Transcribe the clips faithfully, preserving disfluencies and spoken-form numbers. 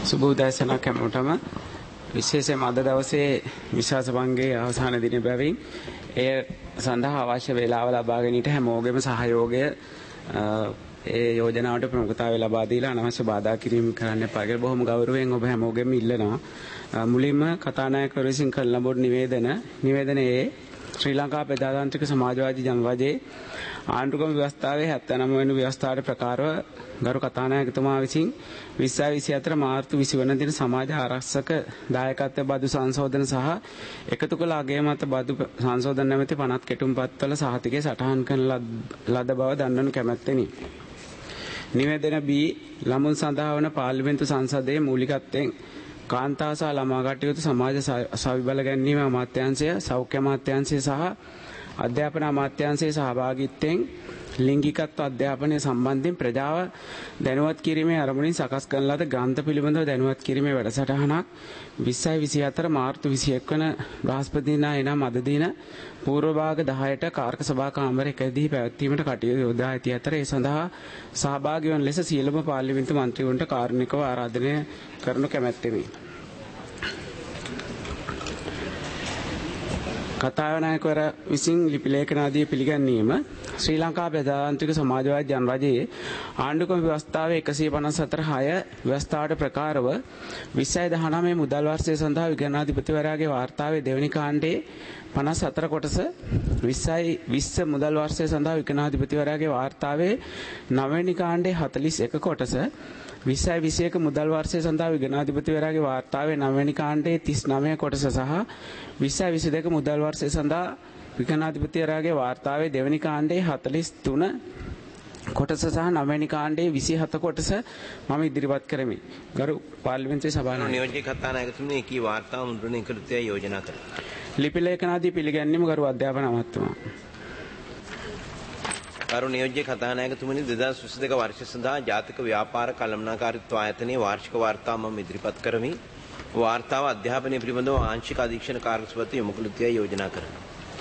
සුබෝදෑසනක් හැමෝටම විශේෂයෙන්ම අද දවසේ විශ්වාස භංගයේ අවසාන දින බැවින් එය සඳහා අවශ්‍ය වේලාව ලබා ගැනීමට හැමෝගෙම සහයෝගය ඒ යෝජනාවට ප්‍රමුඛතාවය ලබා දීලා අනවශ්‍ය බාධා කිරීම කරන්න එපා කියලා බොහොම ගෞරවයෙන් ඔබ හැමෝගෙම ඉල්ලනවා. මුලින්ම කතානායකවරු විසින් කළ ලබන නිවේදන නිවේදනයේ ශ්‍රී ලංකා ප්‍රජාතාන්ත්‍රික සමාජවාදී ජනරජයේ ආණ්ඩුක්‍රම ව්‍යවස්ථාවේ හැත්තෑනවය වෙනි ව්‍යවස්ථාවට ප්‍රකාරව ගරු කතානායකතුමා විසින් විස්සයි විසිහතර මාර්තු විසි වන දින සමාජ ආරක්ෂක දායකත්ව බදු සංශෝධන සහ එකතු කළ අගය මත බදු සංශෝධන නැමැති පනත් කෙටුම්පත්වල සහතිකය සටහන් කරන ලද බව දන්වනු කැමැත්තෙනි. නිවේදන බී ළමුන් සඳහා වන පාර්ලිමේන්තු සංසදයේ මූලිකත්වයෙන් කාන්තා සහ ළමා කටයුතු සමාජ සවිබල ගැනීම අමාත්‍යාංශය සෞඛ්‍ය අමාත්‍යාංශය සහ අධ්‍යාපන අමාත්‍යාංශයේ සහභාගීත්වයෙන් ලිංගිකත්ව අධ්‍යාපනය සම්බන්ධයෙන් ප්‍රජාව දැනුවත් කිරීමේ අරමුණින් සකස් කරන ලද ග්‍රන්ථ පිළිබඳව දැනුවත් කිරීමේ වැඩසටහනක් විස්සයි විසිහතර මාර්තු විසිඑක වන බ්‍රහස්පතින්දා එනම් අද දින පූර්ව භාග දහයට කාර්ක සභා කාමරයකදී පැවැත්වීමට කටයුතු යොදා ඇති අතර ඒ සඳහා සහභාගී වන ලෙස සියලුම පාර්ලිමේන්තු මන්ත්‍රීවරුන්ට කාරුණිකව ආරාධනය කරනු කැමැත්තෙමි. කතානායකවර විසින් ලිපි ලේඛනාදී පිළිගැන්වීම ශ්‍රී ලංකා ප්‍රජාතාන්ත්‍රික සමාජවාදී ජනරජයේ ආණ්ඩුක්‍රම ව්‍යවස්ථාවේ එකසිය පනස් හතර හය ව්‍යවස්ථාවට ප්‍රකාරව විස්සයි දහනවය මුදල් වර්ෂය සඳහා විගණනාධිපතිවරයාගේ වාර්තාවේ දෙවැනි කාණ්ඩයේ පනස් හතර කොටස විස්සයි විස්ස මුදල් වර්ෂය සඳහා විගණනාධිපතිවරයාගේ වාර්තාවේ නවවැනි කාණ්ඩයේ හතළිස් එක කොටස විස්සයි විසිඑක මුදල් වර්ෂය සඳහා විගණනාධිපතිවරයාගේ වාර්තාවේ නවවැනි කාණ්ඩයේ තිස් නවය කොටස සහ විස්සයි විසිදෙක මුදල් වර්ෂය සඳහා විගණනාධිපතිවරයාගේ වාර්තාවේ දෙවැනි කාණ්ඩයේ හතළිස් තුන කොටස සහ නවවැනි කාණ්ඩයේ විසිහත කොටස මම ඉදිරිපත් කරමි. ගරු පාර්ලිමේන්තුවේ සභානායක නියෝජ්‍ය කතානායකතුමනි කී වාර්තාව මුද්‍රණය කළ යුතුයි යෝජනා කරමි. ලිපි ලේඛනාදී පිළිගැනීම ගරු අධ්‍යාපන අමාත්‍යතුමා. ගරු නියෝජ්‍ය කතානායකතුමනි දෙදහස් විසිදෙක වර්ෂය සඳහා ජාතික ව්‍යාපාර කළමනාකාරීත්ව ආයතනයේ වාර්ෂික වාර්තාව මම ඉදිරිපත් කරමි. වාර්තාව අධ්‍යාපනය පිළිබඳව ආංශික අධීක්ෂණ කාර්ය සභාවට යොමු කළ යුතුයි යෝජනා කරමි.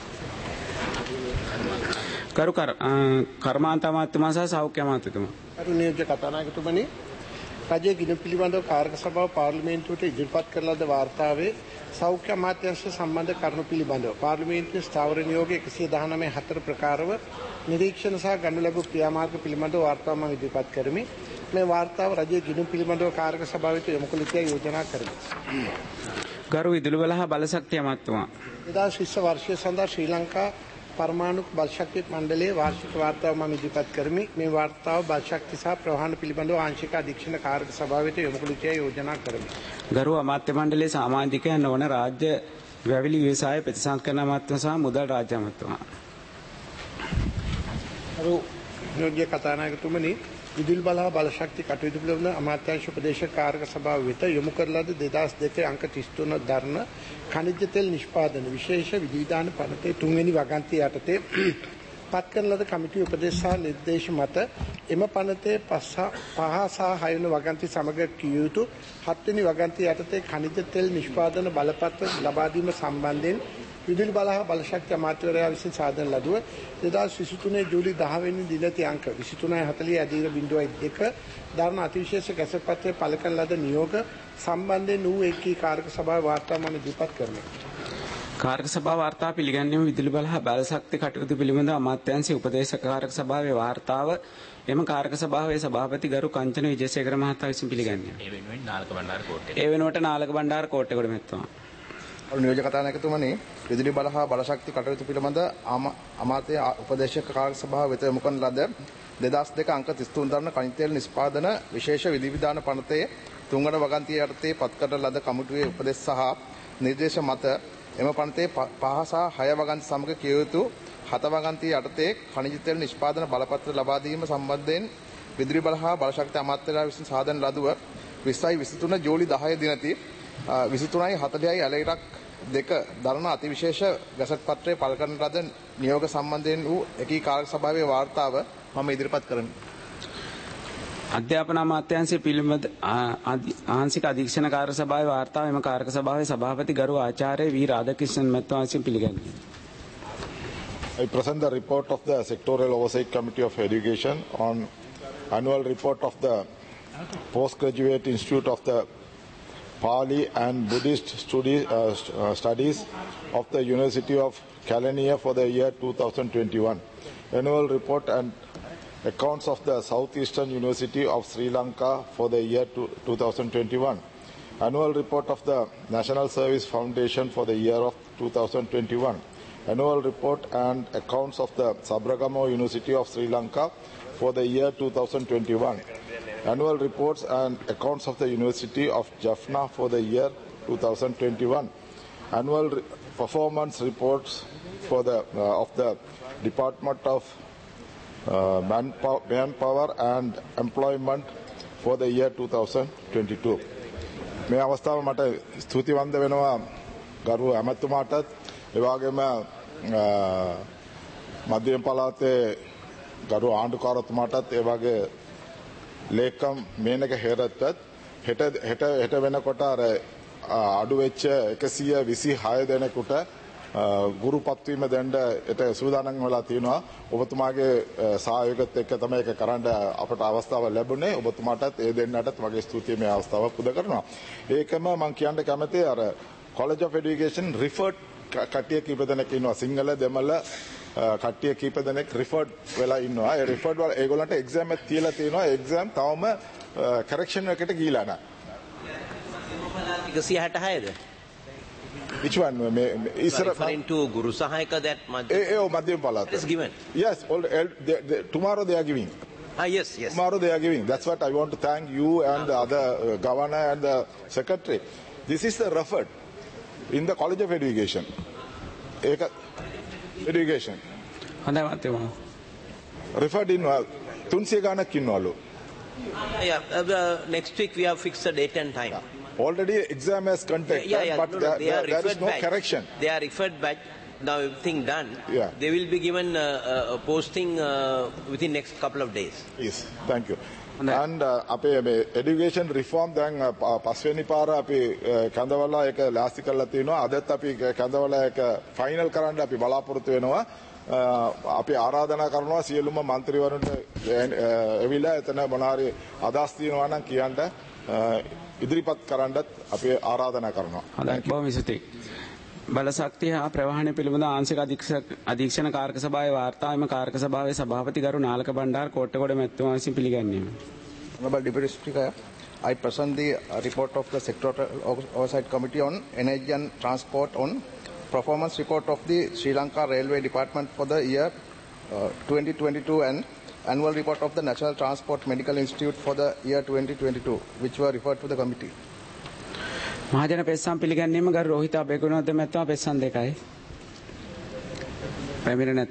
කරු කර්මාන්ත අමාත්‍යතුමා සහ සෞඛ්‍ය අමාත්‍යතුමා. කරු නියෝජ්‍ය කතානායකතුමනි රජයේ ගිණුම් පිළිබඳව කාර්ක සභාව පාර්ලිමේන්තුවට ඉදිරිපත් කළ ලද වාර්තාවේ සෞඛ්‍ය අමාත්‍යාංශ සම්බන්ධ කරුණු පිළිබඳව පාර්ලිමේන්තුවේ ස්ථාවර නියෝග එකසිය දහනවය හතර ප්‍රකාරව නිරීක්ෂණ සහ ගණන ලැබූ ක්‍රියාමාර්ග පිළිබඳව වාර්තාව මම ඉදිරිපත් කරමි. මේ වාර්තාව රජයේ ගිණුම් පිළිබඳව කාර්ක සභාවට යොමු කළ යුතුයි යෝජනා කරමි. ගරු විදුලි හා බලශක්තිය අමාත්‍යතුමා. දෙදහස් විස්ස වර්ෂය සඳහා ශ්‍රී ලංකා පරමාණු බලශක්ති මණ්ඩලයේ වාර්ෂික වාර්තාව මම ඉදිරිපත් කරමි. මේ වාර්තාව බලශක්ති සහ ප්‍රවාහන පිළිබඳව ආංශික අධීක්ෂණ කාර්ක සභාවට යොමු කළ යුතුයි යෝජනා කරමි. ගරු අමාත්‍ය මණ්ඩලයේ සමාජිකයන් නොවන රාජ්‍ය වැවිලි ව්‍යවසාය ප්‍රතිසංස්කරණ අමාත්‍යතුමා සහ මුදල් රාජ්‍ය අමාත්‍යතුමා. ගරු නියෝජ්‍ය කතානායකතුමනි විදුලි බල හා බලශක්ති කටයුතු පිළිබඳ අමාත්‍යාංශ උපදේශක කාර්ක සභාව වෙත යොමු කර ලද දෙදහස් දෙකේ අංක තිස් තුන දරන ඛනිජ තෙල් නිෂ්පාදන විශේෂ විධිවිධාන පනතේ තුන්වෙනි වගන්තිය යටතේ පත් කරන ලද කමිටුවේ උපදේශ සහ නිර්දේශ මත එම පනතේ පහ සහ හය වෙනි වගන්ති සමග කිය යුතු හත් වෙනි වගන්තිය යටතේ ඛනිජ තෙල් නිෂ්පාදන බලපත්‍ර ලබා දීම සම්බන්ධයෙන් විදුලි බල හා බලශක්ති අමාත්‍යවරයා විසින් සාදන ලදුව දෙදහස් විසිතුනේ ජූලි දහ වෙනි දිනති අංක විසි තුනයි හතළිහ ඇදීර බිංදුවයි දෙක ධර්ම අතිවිශේෂ ගැසට් පත්‍රයේ පළ කරන ලද නියෝග සම්බන්ධයෙන් වූ ඒකී කාර්ක සභාවේ වාර්තාව මම ඉදිරිපත් කරමි. කාර්ක සභාව වාර්තා පිළිගැනීම විදුලි බල හා බලශක්ති කටයුතු පිළිබඳ අමාත්‍යාංශයේ උපදේශක කාර්ක සභාවේ වාර්තාව එම කාර්ක සභාවේ සභාපති ගරු කංචන විජේසේකර මහතා විසින් පිළිගන්නවා. ඒ වෙනුවෙන් නාලක බණ්ඩාර කෝට්ටේ. ඒ වෙනුවට නාලක බණ්ඩාර කෝට්ටේගොඩ මෙතුමා. නියෝජ්‍ය කතානායකතුමනි විදුලි බල හා බලශක්ති කටයුතු පිළිබඳ අමාත්‍ය උපදේශක කාර්ය සභාව වෙත යොමු කරන ලද දෙදහස් දෙක අංක තිස් තුන දරන ඛනිජ තෙල් නිෂ්පාදන විශේෂ විධිවිධාන පනතේ තුන්වන වගන්තිය යටතේ පත් කරන ලද කමිටුවේ උපදෙස් සහ නිර්දේශ මත එම පනතේ පහ සහ හය වගන්ති සමග කිය යුතු හත වගන්තිය යටතේ ඛනිජ තෙල් නිෂ්පාදන බලපත්‍ර ලබා දීම සම්බන්ධයෙන් විදුලි බල හා බලශක්ති අමාත්‍යවරයා විසින් සාදන ලදුව විස්සයි විසිතුන ජූලි දහය දිනති විසි තුනයි හතළිහයි ඇලයිරක් දෙක දරන අතිවිශේෂ ගැසට් පත්‍රයේ පළ කරන ලද නියෝග සම්බන්ධයෙන් වූ එකී කාර්ය සභාවේ වාර්තාව මම ඉදිරිපත් කරමි. අධ්‍යාපන අමාත්‍යාංශයේ පිළිබඳ ආංශික අධීක්ෂණ කාර්ය සභාවේ වාර්තාව එම කාර්ක සභාවේ සභාපති ගරු ආචාර්ය වී රාධකෘෂ්ණන් මහත්මයා විසින් පිළිගන්නවා. I present the report of the Sectorial Oversight Committee of Education on annual report of the Postgraduate Institute of the Pali and Buddhist studi- uh, st- uh, Studies of the University of Kelaniya for the year two thousand twenty-one. Annual report and accounts of the Southeastern University of Sri Lanka for the year two thousand twenty-one. Annual report of the National Service Foundation for the year of two thousand twenty-one. Annual report and accounts of the Sabragamo University of Sri Lanka for the year two thousand twenty-one. Annual reports and accounts of the University of Jaffna for the year two thousand twenty-one. Annual re- performance reports for the uh, of the Department of uh, Manpower, Manpower and Employment for the year two thousand twenty-two. මේ අවස්ථාව මට ස්තුතිවන්ත වෙනවා ගරු ඇමතුමාටත් ඒ වගේම මධ්‍යම පළාතේ ගරු ආණ්ඩුකාරතුමාටත් ඒ වගේ ලේකම් මේනක හේරත්වත් හෙට හෙට හෙට වෙනකොට අර අඩු වෙච්ච එකසිය විසිහය දෙනෙකුට ගුරු පත්වීම දෙන්න ඒට සූදානම් වෙලා තියෙනවා. ඔබතුමාගේ සහයෝගයත් එක්ක තමයි ඒක කරන්න අපට අවස්ථාව ලැබුණේ. ඔබතුමාටත් ඒ දෙන්නටත් මගේ ස්තුතිය මේ අවස්ථාව පුද කරනවා. ඒකම මම කියන්න කැමතියි අර College of Education referred කට්ටිය කීප දෙනෙක් ඉන්නවා. සිංහල දෙමළ කට්ටිය කීප දෙනෙක් referred වෙලා ඉන්නවා. ඒ referred වල ඒගොල්ලන්ට exam එකක් තියලා තියෙනවා. exam තවම correction එකකට ගිහිලා නැහැ. එකසිය හැටහයද? Which one? Is referring to Guru Sahayaka that Madhyam Palat is given? Yes, all, they, they, tomorrow they are giving. Ah, yes, yes. Tomorrow they are giving. That's what I want to thank you and the other uh, governor and the secretary. This is the referred in the College of Education. Education. Referred in Tunsiya Ganak Kinwalu. Yeah, uh, next week we have fixed the date and time. Yeah. Already exam has conducted, yeah, yeah, but no, no, there, there, there is no back. correction. They are referred back. Now everything done. Yeah. They will be given uh, a posting uh, within next couple of days. Yes, thank you. And අපේ education reform දැන් පස්වෙනි පාර අපි කඳවලා එක ලාස්ති කරලා තිනවා. අදත් අපි කඳවලා එක ෆයිනල් කරන්න අපි බලාපොරොත්තු වෙනවා. අපි ආරාධනා කරනවා සියලුම മന്ത്രിවරුන්ට එවිලා එතන මොනාරි අදහස් තියෙනවා නම් කියන්න ඉදිරිපත් කරන්නත් අපි ආරාධනා කරනවා. හොඳයි බොහොම ස්තුතියි. බලශක්තිය හා ප්‍රවාහනය පිළිබඳ ආංශික අධීක්ෂණ කාර්ක සභාවේ වාර්තාවේම කාර්ක සභාවේ සභාපති ගරු නාලක බණ්ඩාර කොට්ටගොඩ මැතිතුමා විසින් පිළිගැන්වීම. Honorable Deputy Speaker, I present the uh, report of the Sectoral Oversight Committee on Energy and Transport on performance report of the Sri Lanka Railway Department for the year uh, twenty twenty-two and annual report of the National Transport Medical Institute for the year twenty twenty-two, which were referred to the committee. මහජන පෙස්සම් පිළිගැන්වීම ගරු රෝහිත අබේගුණවර්ධන මැතිතුමා පෙස්සම් දෙකයි. පැමිණ නැත.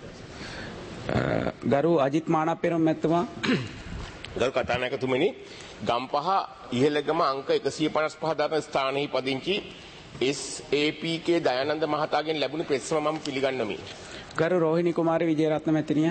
ගරු අජිත් මානප්පෙරම් මැතිතුමා ගරු කතානායකතුමනි ගම්පහ ඉහළගම අංක එකසිය පනස් පහ දරන ස්ථානයේ පදිංචි S A P K Dayananda මහතාගෙන් ලැබුණු පෙත්සම මම පිළිගන්නමි. ගරු රෝහිණී කුමාරි විජේරත්න මැතිණිය.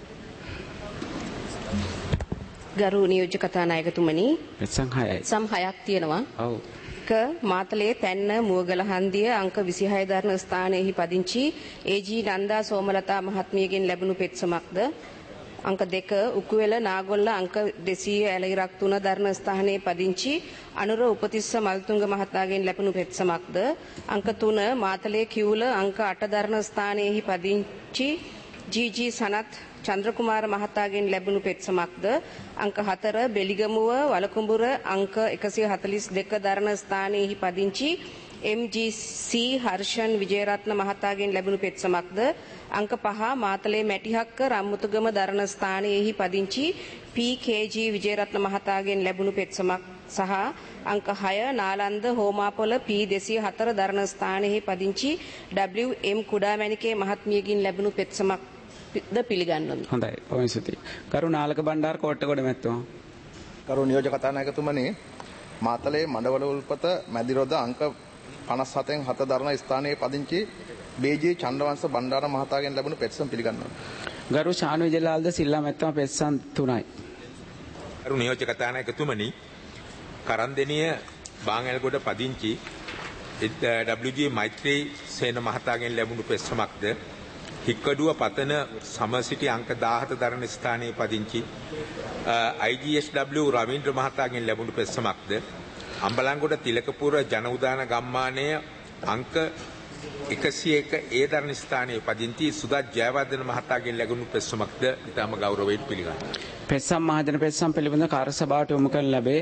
ගරු නියෝජ්‍ය කතානායකතුමනි පෙත්සම් හයයි. සම් හයක් තියෙනවා. ඔව්. ක මාතලේ තැන්න මුවගල හන්දිය අංක විසිහය දරන ස්ථානයේහි පදිංචි ඒ ජී නන්දා සෝමලතා මහත්මියගෙන් ලැබුණු පෙත්සමක්ද අංක දෙක උකුවෙල නාගොල්ල අංක දෙසීය ඇලහිරක් තුන දරන ස්ථානයේ පදිංචි අනුර උපතිස්ස මල්තුංග මහතාගෙන් ලැබුණු පෙත්සමක්ද අංක තුන මාතලේ කිවුල අංක අට දරන ස්ථානයේහි පදිංචි ජී ජී සනත් චන්ද්‍රකුමාර මහතාගෙන් ලැබුණු පෙත්සමක්ද අංක හතර බෙලිගමුව වලකුඹුර අංක එකසිය හතළිස් දෙක දරන ස්ථානයේහි පදිංචි එම් ජී සී හර්ෂන් විජේරත්න මහතාගෙන් ලැබුණු පෙත්සමක්ද අංක පහ මාතලේ මැටිහක්ක රම්මුතුගම දරන ස්ථානයේහි පදිංචි පී කේ ජී විජේරත්න මහතාගෙන් ලැබුණු පෙත්සමක් සහ අංක හය නාලන්ද හෝමාපොළ පී දෙසිය හතර දරන ස්ථානයේහි පදිංචි ඩබ්ලිව් එම් කුඩාමැණිකේ මහත්මියගෙන් ලැබුණු පෙත්සමක් ද පිළිගන්වමි. හොඳයි. බොහොම ස්තුතියි. ගරු නාලක බණ්ඩාර කොට්ටගොඩ මැතිතුමා. ගරු නියෝජ්‍ය කතානායකතුමනි මාතලේ මඩවල උල්පත මැදිරොද අංක පනස් හතෙන් හත දරන ස්ථානයේ පදිංචි බේජී චන්ද්‍රවංශ බණ්ඩාර මහතාගෙන් ලැබුණු පෙත්සම් පිළිගන්නවා. ගරු ශානු විජේලාල්ද සිල්ලා මැතිතුමා පෙත්සම් තුනයි. ගරු නියෝජ්‍ය කතානායකතුමනි කරන්දෙනිය බාංගල්ගොඩ පදිංචි ඩබ්ලිව් ජී මෛත්‍රී සේන මහතාගෙන් ලැබුණු පෙත්සමක්ද හික්කඩුව පතන සමසිටි අංක දාහත දරන ස්ථානයේ පදිංචි I G S W Raveendra මහතාගෙන් ලැබුණු පෙත්සමක්ද අම්බලන්ගොඩ තිලකපුර ජන උදාන ගම්මානය අංක එකසිය එක ඒ දරණ ස්ථානයේ පදිංචි සුදත් ජයවර්ධන මහතාගෙන් ලැබුණු පෙත්සමක්ද ඉතාම ගෞරවයෙන් පිළිගන්නවා. පෙත්සම් මහජන පෙත්සම් පිළිබඳ කාර්ය සභාවට යොමු කරන ලැබේ.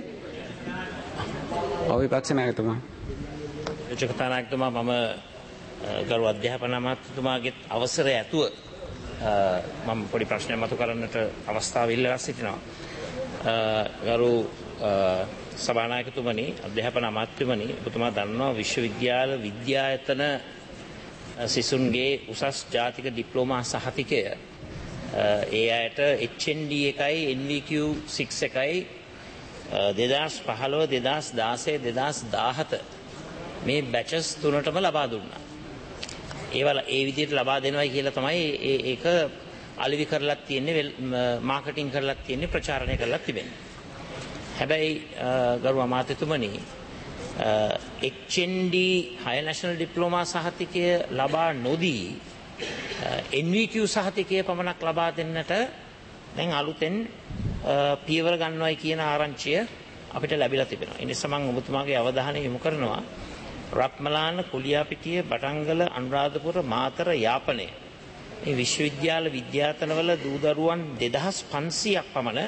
අවිපක්ෂ නායකතුමා. කතානායකතුමා මම ගරු අධ්‍යාපන අමාත්‍යතුමාගේ අවසරය ඇතුව මම පොඩි ප්‍රශ්නයක් මතු කරන්නට අවස්ථාව ඉල්ලා සිටිනවා. ගරු සභානායකතුමනි, අධ්‍යාපන අමාත්‍යතුමනි, ඔබතුමා දන්නවා විශ්වවිද්‍යාල විද්‍යායතන සිසුන්ගේ උසස් ජාතික ඩිප්ලෝමා සහතිකය ඒ අයට එච් එන් ඩී එකයි එන් වී කියූ සික්ස් එකයි දෙදාස් පහළොව දෙදාස් දාසය දෙදාස් දාහත මේ බැචස් තුනටම ලබා දුන්නා. ඒවල ඒ විදිහට ලබා දෙනවයි කියලා තමයි ඒක අලෙවි කරලා තියෙන්නේ, මාකටිං කරලා තියෙන්නේ, ප්‍රචාරණය කරලා තිබෙන්නේ. හැබැයි ගරු අමාත්‍යතුමනි, එච් එන් ඩී හය නැෂනල් ඩිප්ලෝමා සහතිකය ලබා නොදී එන් වී කියූ සහතිකය පමණක් ලබා දෙන්නට දැන් අලුතෙන් පියවර ගන්නවයි කියන ආරංචිය අපිට ලැබිලා තිබෙනවා. ඒ නිසා මම ඔබතුමාගේ අවධානය යොමු කරනවා රත්මලාන, කුලියාපිටිය, බටංගල, අනුරාධපුර, මාතර, යාපනය මේ විශ්වවිද්‍යාල විද්‍යාතනවල දූ දරුවන් දෙදහස් පන්සීයක් පමණ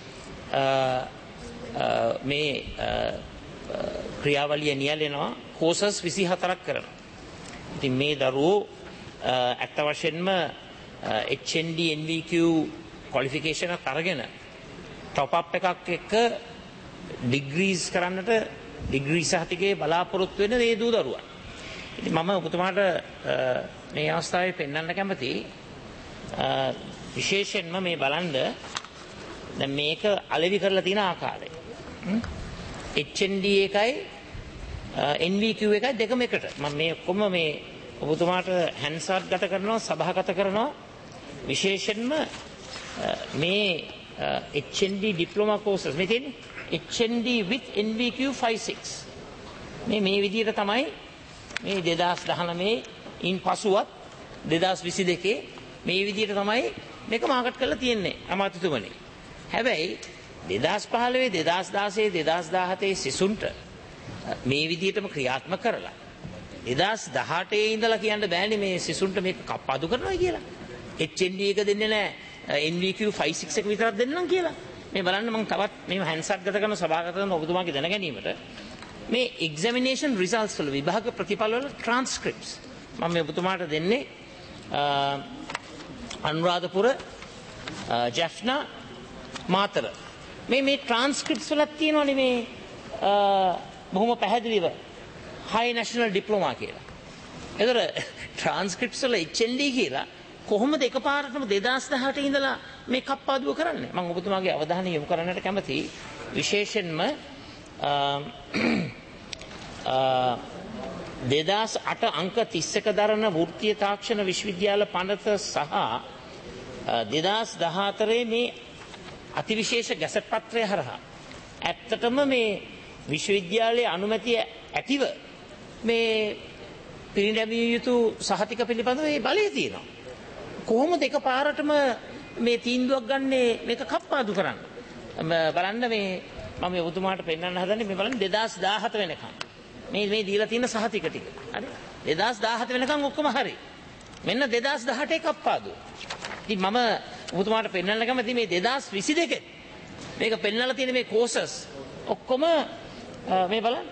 මේ ක්‍රියාවලිය නියැලෙනවා. කෝසස් විසිහතරක් කරනවා. ඉතින් මේ දරුවෝ ඇත්ත වශයෙන්ම එච් එන් ඩී එන් වී කියූ ක්වොලිෆිකේෂන් එක අරගෙන টොප් අප් එකක් එක්ක ඩිග්‍රීස් කරන්නට ඩිග්‍රී සහතිකයේ බලාපොරොත්තු වෙන මේ දූ දරුවන්. ඉතින් මම ඔබතුමාට මේ අවස්ථාවේ පෙන්වන්න කැමතියි විශේෂයෙන්ම මේ බලන්න දැන් මේක අලෙවි කරලා තියෙන ආකාරය. එච් එන් ඩී එකයි එන් වී කියූ එකයි දෙකම එකට. මම මේ ඔක්කොම මේ ඔබතුමාට හැන්සාට් ගත කරනවා, සභාගත කරනවා. විශේෂයෙන්ම මේ H N D diploma courses මේ තියෙන්නේ H N D with N V කියූ ෆයිව් සික්ස්. මේ මේ විදිහට තමයි මේ දෙදාස් දහනවය ඉන් පසුවත් දෙදාස් විසි දෙකේ මේ විදිහට තමයි මේක මාකට් කරලා තියෙන්නේ අමාත්‍යතුමනි. හැබැයි දෙදාස් පහළොව දෙදාස් දාසය දෙදාස් දාහතේ සිසුන්ට මේ විදිහටම ක්‍රියාත්මක කරලා දෙදාස් දහඅටේ ඉඳලා කියන්න බෑනේ මේ සිසුන්ට මේක කප්පාදු කරනවා කියලා. එච් එන් ඩී එක දෙන්නේ නැහැ, එන් වී කියූ ෆයිව් සික්ස් එක විතරක් දෙන්නම් කියලා. මේ බලන්න මම තවත් මේ හැන්සට් ගත කරන සභාගත කරන ඔබතුමාගේ දැන ගැනීමට මේ එක්සැමිනේෂන් රිසල්ට්ස් වල විභාග ප්‍රතිඵල වල ට්‍රාන්ස්ක්‍රිප්ට්ස් මම මේ ඔබතුමාට දෙන්නේ අනුරාධපුර, ජැෆ්නා, මාතර මේ මේ ට්‍රාන්ස්ක්‍රිප්ට්ස් වල තියෙනවනේ මේ බොහොම පැහැදිලිව හයි නැෂනල් ඩිප්ලෝමා කියලා. ඒතර ට්‍රාන්ස්ක්‍රිප්ට්ස් වල එච් එන් ඩී කියලා කොහොමද එකපාරටම දෙදාස් දහඅට ඉඳලා මේ කප්පාදුව කරන්නේ? මම ඔබතුමාගේ අවධානය යොමු කරන්නට කැමතියි. විශේෂයෙන්ම දෙදාස් අට අංක තිස් එක දරන වෘත්තීය තාක්ෂණ විශ්වවිද්‍යාල පනත සහ දෙදාස් දහහතරේ මේ අතිවිශේෂ ගැසට් පත්‍රය හරහා ඇත්තටම මේ විශ්වවිද්‍යාලයේ අනුමැතිය ඇතිව මේ පිරිනැමිය යුතු සහතික පිළිබඳව මේ බලය තියෙනවා. කොහොමද එකපාරටම මේ තීන්දුවක් ගන්නේ මේක කප්පාදු කරන්න? බලන්න මේ මම ඔබතුමාට පෙන්වන්න හදන්නේ මේ බලන්න දෙදාස් දාහත වෙනකම් මේ මේ දීලා තියෙන සහතික ටික. හරි? දෙදාස් දාහත වෙනකම් ඔක්කොම හරි. මෙන්න දෙදාස් දහඅටේ කප්පාදු. ඉතින් මම ඔබතුමාට පෙන්වන්න කැමති මේ දෙදාස් විසි දෙකේ මේක පෙන්වලා තියෙන මේ කෝසස් ඔක්කොම මේ බලන්න.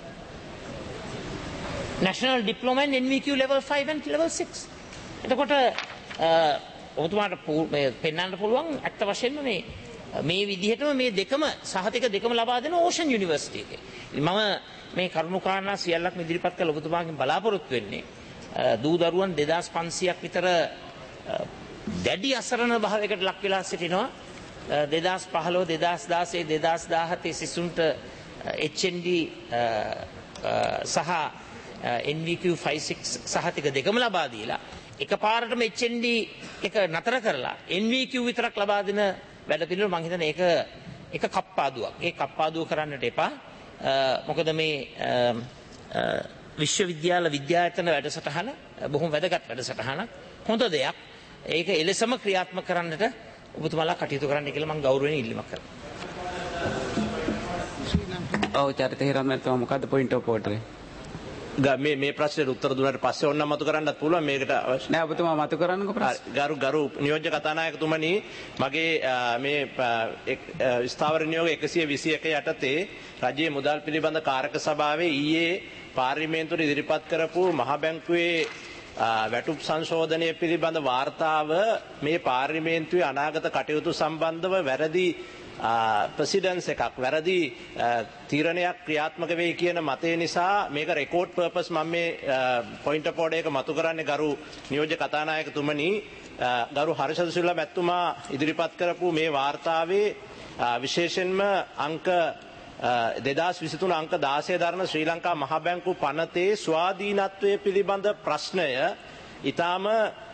National Diploma in N V Q level five and level six. එතකොට ඔබතුමාට පෙන්වන්න පුළුවන් ඇත්ත වශයෙන්ම මේ මේ විදිහටම මේ දෙකම සහතික දෙකම ලබා දෙන ඕෂන් යුනිවර්සිටි එකේ. මම මේ කරුණු කාරණා සියල්ලක්ම ඉදිරිපත් කළ ඔබතුමාගෙන් බලාපොරොත්තු වෙන්නේ දූ දරුවන් දෙදාස් පන්සීයක් විතර දැඩි අසරණ භාවයකට ලක් වෙලා සිටිනවා. දෙදාස් පහළොව දෙදාස් දාසය දෙදාස් දාහතේ සිසුන්ට එච් එන් ඩී සහ එන් වී කියූ ෆයිව් සික්ස් සහතික දෙකම ලබා දීලා එකපාරටම එච් එන් ඩී එක නතර කරලා එන් වී කියූ විතරක් ලබා දෙන වැඩ පිළිවෙල මම හිතන්නේ ඒක එක කප්පාදුවක්. ඒ කප්පාදුව කරන්නට එපා. මොකද මේ විශ්වවිද්‍යාල විද්‍යායතන වැඩසටහන බොහොම වැදගත් වැඩසටහනක්. හොඳ දෙයක්. ඒක එලෙසම ක්‍රියාත්මක කරන්නට ඔබතුමාලා කටයුතු කරන්න කියලා මම ගෞරවයෙන් ඉල්ලීමක් කරනවා. ඔව් චරිත හිරන් මැතිතුමා මොකද්ද පොයින්ට් ඔෆ් ඕඩර්? මේ මේ ප්‍රශ්නෙට උත්තර දුන්නාට පස්සේ ඕනනම් මතු කරන්නත් පුළුවන් මේකට අවශ්‍ය නෑ ඔබතුමා මතු කරන්නකෝ ප්‍රශ්න. ගරු ගරු නියෝජ්‍ය කතානායකතුමනි මගේ මේ ස්ථාවර නියෝග එකසිය විසි එක යටතේ රජයේ මුදල් පිළිබඳ කාරක සභාවේ ඊයේ පාර්ලිමේන්තුවට ඉදිරිපත් කරපු මහ බැංකුවේ වැටුප් සංශෝධනය පිළිබඳ වාර්තාව මේ පාර්ලිමේන්තුවේ අනාගත කටයුතු සම්බන්ධව වැරදි ප්‍රෙසිඩන්ස් එකක් වැරදි තීරණයක් ක්‍රියාත්මක වෙයි කියන මතය නිසා මේක රෙකෝඩ් පර්පස් මම මේ පොයින්ට් ඔෆ් ඕඩර් එක මතු කරන්නේ ගරු නියෝජ්‍ය කතානායකතුමනි ගරු හර්ෂද සිල්වා මැතිතුමා ඉදිරිපත් කරපු මේ වාර්තාවේ විශේෂයෙන්ම අංක දෙදාස් විසිතුන අංක දාසය දරන ශ්‍රී ලංකා මහ බැංකු පනතේ ස්වාධීනත්වය පිළිබඳ ප්‍රශ්නය ඊටාම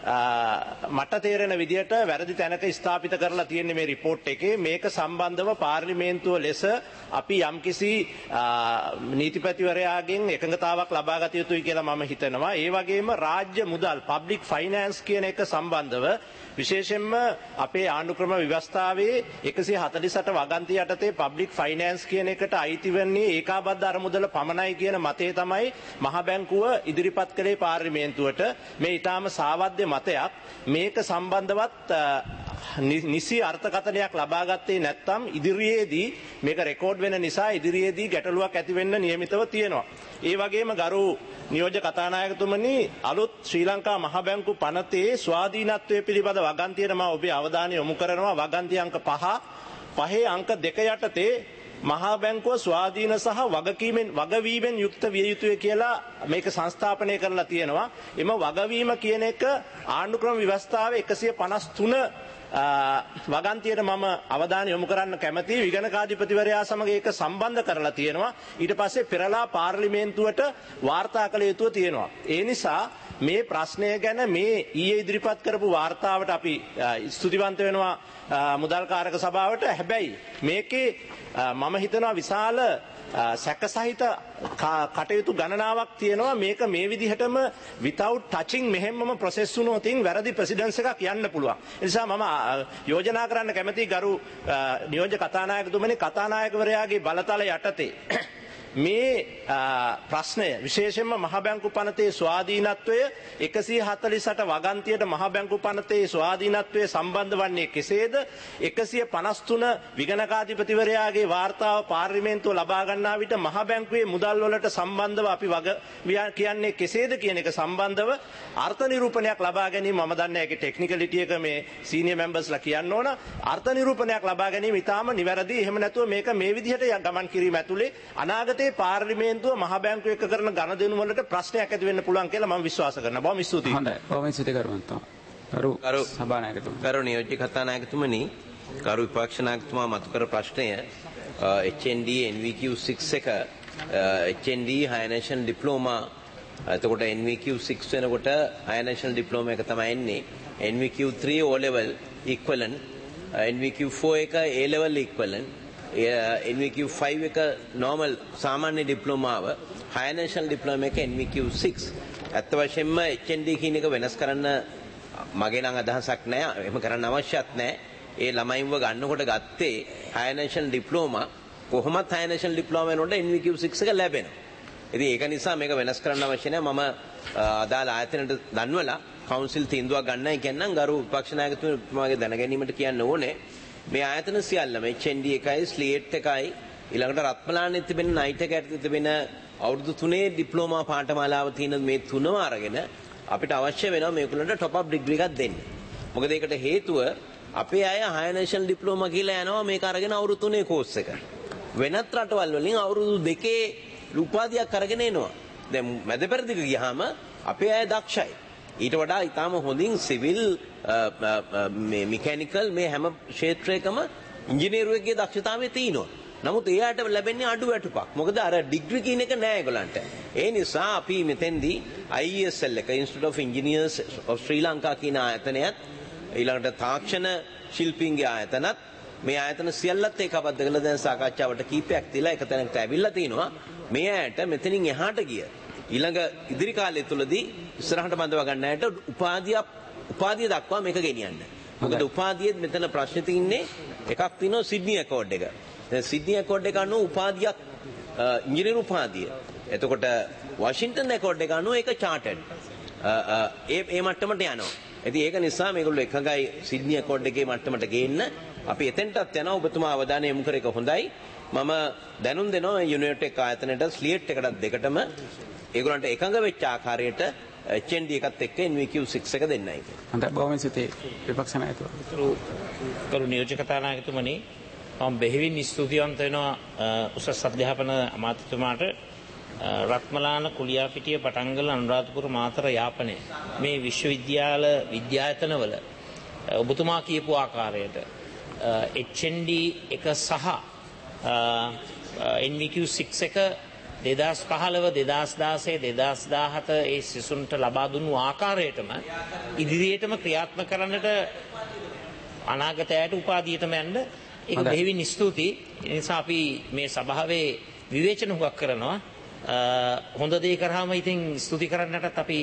මට තේරෙන විදියට වැරදි තැනක ස්ථාපිත කරලා තියෙන්නේ මේ රිපෝට් එකේ. මේක සම්බන්ධව පාර්ලිමේන්තුව ලෙස අපි යම්කිසි නීතිපතිවරයාගෙන් එකඟතාවක් ලබා ගත යුතුයි කියලා මම හිතනවා. ඒ වගේම රාජ්‍ය මුදල් පබ්ලික් ෆයිනෑන්ස් කියන එක සම්බන්ධව විශේෂයෙන්ම අපේ ආණ්ඩුක්‍රම ව්‍යවස්ථාවේ එකසිය හතළිස් අට වගන්ති යටතේ පබ්ලික් ෆයිනෑන්ස් කියන එකට අයිති වෙන්නේ ඒකාබද්ධ අරමුදල පමණයි කියන මතය තමයි මහ බැංකුව ඉදිරිපත් කළේ පාර්ලිමේන්තුවට. මේ ඊටාම සාවද්‍ය මතයක්. මේක සම්බන්ධවත් නිසි අර්ථකථනයක් ලබා ගත්තේ නැත්නම් ඉදිරියේදී මේක රෙකෝඩ් වෙන නිසා ඉදිරියේදී ගැටලුවක් ඇති වෙන්න නියමිතව තියෙනවා. ඒ වගේම ගරු නියෝජ්‍ය කතානායකතුමනි අලුත් ශ්‍රී ලංකා මහ බැංකු පනතේ ස්වාධීනත්වය පිළිබඳ වගන්තියට මම ඔබේ අවධානය යොමු කරනවා. වගන්ති අංක පහ පහේ අංක දෙක යටතේ මහා බැංකුව ස්වාධීන සහ වගකීමෙන් වගවීමෙන් යුක්ත විය යුතුය කියලා මේක සංස්ථාපනය කරලා තියෙනවා. එම වගවීම කියන එක ආණ්ඩුක්‍රම ව්‍යවස්ථාවේ එකසිය පනස් තුන වගන්තියට මම අවධානය යොමු කරන්න කැමතියි. විගණකාධිපතිවරයා සමග ඒක සම්බන්ධ කරලා තියෙනවා. ඊට පස්සේ පෙරලා පාර්ලිමේන්තුවට වාර්තා කළ යුතුව තියෙනවා. ඒ නිසා මේ ප්‍රශ්නය ගැන මේ ඊයේ ඉදිරිපත් කරපු වාර්තාවට අපි ස්තුතිවන්ත වෙනවා මුදල් කාරක සභාවට. හැබැයි මේකේ මම හිතනවා විශාල සැකසහිත කටයුතු ගණනාවක් තියෙනවා. මේක මේ විදිහටම without touching මෙහෙම්මම ප්‍රොසෙස් වුණොතින් වැරදි ප්‍රෙසිඩන්ස් එකක් යන්න පුළුවන්. ඒ නිසා මම යෝජනා කරන්න කැමතියි ගරු නියෝජ්‍ය කතානායකතුමනි කතානායකවරයාගේ බලතල යටතේ මේ ප්‍රශ්නය විශේෂයෙන්ම මහ බැංකු පනතේ ස්වාධීනත්වය එකසිය හතළිස් අට වගන්තියට මහ බැංකු පනතේ ස්වාධීනත්වය සම්බන්ධ වන්නේ කෙසේද? එකසිය පනස් තුන විගණකාධිපතිවරයාගේ වාර්තාව පාර්ලිමේන්තුව ලබා ගන්නා විට මහ බැංකුවේ මුදල් වලට සම්බන්ධව අපි වග කියන්නේ කෙසේද කියන එක සම්බන්ධව අර්ථ නිරූපණයක් ලබා ගැනීම මම දන්නේ ඒකේ ටෙක්නිකලිටි එක මේ සීනියර් මෙම්බර්ස්ලා කියන්න ඕන. අර්ථ නිරූපණයක් ලබා ගැනීම ඉතාම නිවැරදි. එහෙම නැතුව මේක මේ විදිහට ගමන් කිරීම ඇතුලේ අනාගත පාර්ලිමේන්තුව මහ බැංකුව එක්ක කරන ගණදෙනු වලට ප්‍රශ්නයක් ඇති වෙන්න පුළුවන් කියලා මම විශ්වාස කරනවා. බොහොම ස්තුතියි. හොඳයි. බොහොම ස්තුතියි කරුවන්තෝ. කරු සභානායකතුමනි. කරු නියෝජ්‍ය කතානායකතුමනි, කරු විපක්ෂ නායකතුමා මතු කර ප්‍රශ්නය H N D N V Q six එක H N D Higher National Diploma එතකොට N V Q six වෙනකොට Higher National Diploma එක තමයි එන්නේ. N V Q three O level equivalent, N V Q four එක A level equivalent, N V Q five එක normal සාමාන්‍ය ඩිප්ලෝමාව, Higher National Diploma එක N V Q six. ඇත්ත වශයෙන්ම H N D කියන එක වෙනස් කරන්න මගේ නම් අදහසක් නැහැ. එහෙම කරන්න අවශ්‍යත් නැහැ. ඒ ළමයින්ව ගන්නකොට ගත්තේ Higher National Diploma. කොහොමත් Higher National Diploma වෙනකොට N V Q six එක ලැබෙනවා. ඉතින් ඒක නිසා මේක වෙනස් කරන්න අවශ්‍ය නැහැ. මම අදාළ ආයතනයට දන්වලා කවුන්සිල් තීන්දුවක් ගන්නයි කියන්නම්. ගරු විපක්ෂ නායකතුමාගේ දැනගැනීමට කියන්න ඕනේ. මේ ආයතන සියල්ලම H N D එකයි, ස්ලේට් එකයි, ඊළඟට රත්මලානේ තිබෙන නයිට් එක ඇතුළේ තිබෙන අවුරුදු තුනේ ඩිප්ලෝමා පාඨමාලාව තියෙන මේ තුනම අරගෙන අපිට අවශ්‍ය වෙනවා මේගොල්ලන්ට টপ අප් ඩිග්‍රී එකක් දෙන්න. මොකද ඒකට හේතුව අපේ අය Higher National Diploma කියලා යනවා මේක අරගෙන අවුරුදු තුනේ කෝස් එක. වෙනත් රටවල් වලින් අවුරුදු දෙකේ උපාධියක් අරගෙන එනවා. දැන් මැද පෙරදිග ගියාම අපේ අය දක්ෂයි. ඊට වඩා ඊටාම හොඳින් සිවිල් මේ මෙකැනිකල් මේ හැම ක්ෂේත්‍රයකම ඉංජිනේරුවෙක්ගේ දක්ෂතාවය තියෙනවා. නමුත් එයාට ලැබෙන්නේ අඩු වැටුපක්. මොකද අර ඩිග්‍රී කියන එක නෑ ඒගොල්ලන්ට. ඒ නිසා අපි මෙතෙන්දී I E S L එක Institute of Engineers of Sri Lanka කියන ආයතනයත් ඊළඟට තාක්ෂණ ශිල්පීන්ගේ ආයතනත් මේ ආයතන සියල්ලත් ඒකබද්ධ කරලා දැන් සාකච්ඡාවට කීපයක් තියලා එක තැනකට ඇවිල්ලා තිනවා. මේ ඇයට මෙතනින් එහාට ගිය ඊළඟ ඉදිරි කාලය තුලදී ඉස්සරහට බඳව ගන්න ඇයට උපාධිය උපාධිය දක්වා මේක ගෙනියන්න. මොකද උපාධියේ මෙතන ප්‍රශ්නේ තින්නේ එකක් තියෙනවා සිඩ්නි ඇකෝඩ් එක. දැන් සිඩ්නි ඇකෝඩ් එක අනුව උපාධියක් ඉංජිනේරු උපාධිය. එතකොට වොෂින්ටන් ඇකෝඩ් එක අනුව ඒක චාටඩ්. ඒ ඒ මට්ටමට යනවා. ඉතින් ඒක නිසා මේගොල්ලෝ එකගයි සිඩ්නි ඇකෝඩ් එකේ මට්ටමට ගේන්න අපි එතෙන්ටත් යනවා. ඔබතුමා අවධානය යොමු කර එක හොඳයි. මම දැනුම් දෙනවා යුනිවර්සිටි එක ආයතනයට ස්ලියට් එකටත් දෙකටම ඒගොල්ලන්ට එකඟ වෙච්ච ආකාරයට H N D එකත් එක්ක N V Q six එක දෙන්නයි. හොඳයි බොහොම ස්තුතියි විපක්ෂ නායකතුමා. කරු නියෝජ්‍ය කතානායකතුමනි මම බෙහෙවින් ස්තුතිවන්ත වෙනවා උසස් අධ්‍යාපන අමාත්‍යතුමාට. රත්මලාන කුලියාපිටිය පටන්ගල අනුරාධපුර මාතර යාපනය මේ විශ්වවිද්‍යාල විද්‍යායතනවල ඔබතුමා කියපු ආකාරයට H N D එක සහ N V Q six එක දෙදහස් පහළව දෙදහස් දාසය දෙදහස් දාහත ඒ සිසුන්ට ලබා දුන්නු ආකාරයටම ඉදිරියටම ක්‍රියාත්මක කරන්නට අනාගතයට උපාධියටම යන්න ඒක බෙහෙවින් ස්තුතියි. ඒ නිසා අපි මේ සභාවේ විවේචන හුඟක් කරනවා. හොඳ දේ කරාම ඉතින් ස්තුති කරන්නටත් අපි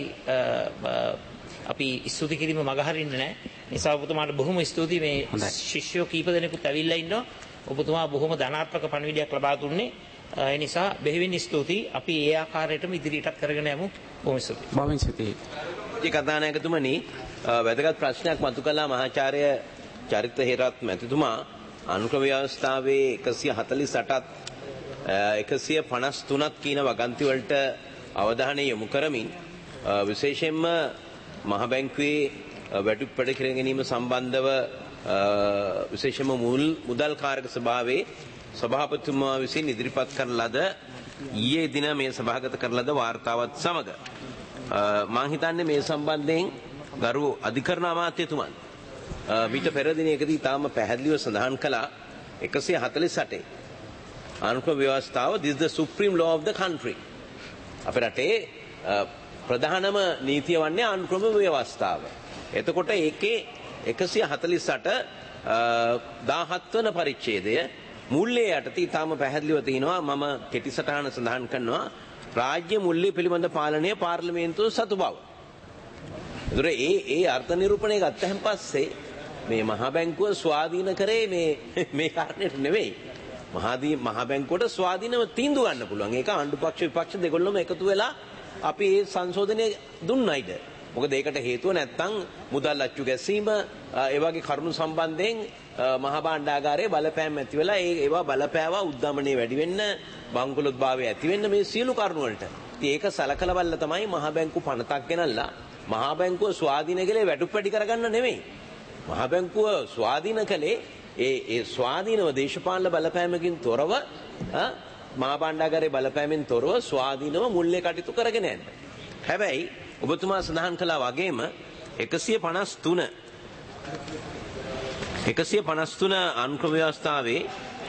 අපි ස්තුති කිරීම මගහරින්නේ නැහැ. නිසා ඔබතුමාට බොහොම ස්තුතියි. මේ ශිෂ්‍යෝ කීප දෙනෙකුත් ඇවිල්ලා ඉන්නවා. ඔබතුමා බොහොම ධනාත්මක පණිවිඩයක් ලබා දුන්නේ. ඒ නිසා බෙහෙවින් ස්තුතියි. අපි ඒ ආකාරයටම ඉදිරියටත් කරගෙන යමු. බොහොම ස්තුතියි. බොහොම ස්තුතියි. ඒ කතානායකතුමනි වැදගත් ප්‍රශ්නයක් මතු කළා මහාචාර්ය චරිත හේරත් මැතිතුමා. අනුක්‍රම ව්‍යවස්ථාවේ එකසිය හතළිස් අටත් එකසිය පනස් තුනත් කියන වගන්ති වලට අවධානය යොමු කරමින් විශේෂයෙන්ම මහ බැංකුවේ වැටුප්පඩ කර ගැනීම සම්බන්ධව විශේෂයෙන්ම මුල් මුදල් කාරක සභාවේ සභාපතිතුමා විසින් ඉදිරිපත් කරන ලද ඊයේ දින මේ සභාගත කරන ලද වාර්තාවත් සමග මම හිතන්නේ මේ සම්බන්ධයෙන් ගරු අධිකරණ අමාත්‍යතුමන් මීට පෙර දිනයකදී තාම පැහැදිලිව සඳහන් කළා එකසිය හතළිස් අටේ අනුක්‍රම ව්‍යවස්ථාව this is the supreme law of the country. අපේ රටේ ප්‍රධානම නීතිය වන්නේ අනුක්‍රම ව්‍යවස්ථාව. එතකොට ඒකේ එකසිය හතළිස් අට දාහත් වන පරිච්ඡේදය මුල්ලේ යටතේ තාම පැහැදිලිව තියෙනවා. මම කෙටි සටහන සඳහන් කරනවා රාජ්‍ය මුල්‍ය පිළිබඳ පාලනය පාර්ලිමේන්තුව සතු බව. ඒතර ඒ ඒ අර්ථ නිරූපණය ගත්තහන් පස්සේ මේ මහා බැංකුව ස්වාධීන කරේ මේ මේ කාරණේට නෙවෙයි. මහාදී මහා බැංකුවට ස්වාධීනව තීන්දුව ගන්න පුළුවන්. ඒක ආණ්ඩු පක්ෂ විපක්ෂ දෙකොල්ලම එකතු වෙලා අපි මේ සංශෝධනය දුන්නයිද. මොකද ඒකට හේතුව නැත්තම් මුදල් අච්චු ගැසීම ඒ වගේ කරුණු සම්බන්ධයෙන් මහා භාණ්ඩාගාරයේ බලපෑම් ඇති වෙලා ඒ ඒවා බලපෑවා උද්දමනයේ වැඩි වෙන්න බංකොලොත්භාවය ඇති වෙන්න මේ සියලු කරුණු වලට. ඉතින් ඒක සලකලා බලලා තමයි මහා බැංකුව පනතක් ගෙනල්ලා මහා බැංකුව ස්වාධීන කළේ වැටුප්පැටි කරගන්න නෙමෙයි. මහා බැංකුව ස්වාධීන කළේ ඒ ඒ ස්වාධීනව දේශපාලන බලපෑමකින් තොරව මහා භාණ්ඩාගාරයේ බලපෑමෙන් තොරව ස්වාධීනව මුල්ලේ කටයුතු කරගෙන යන්න. හැබැයි ඔබතුමා සඳහන් කළා වගේම එකසිය පනස් තුන එකසිය පනස් තුන අනුක්‍රම ව්‍යවස්ථාවේ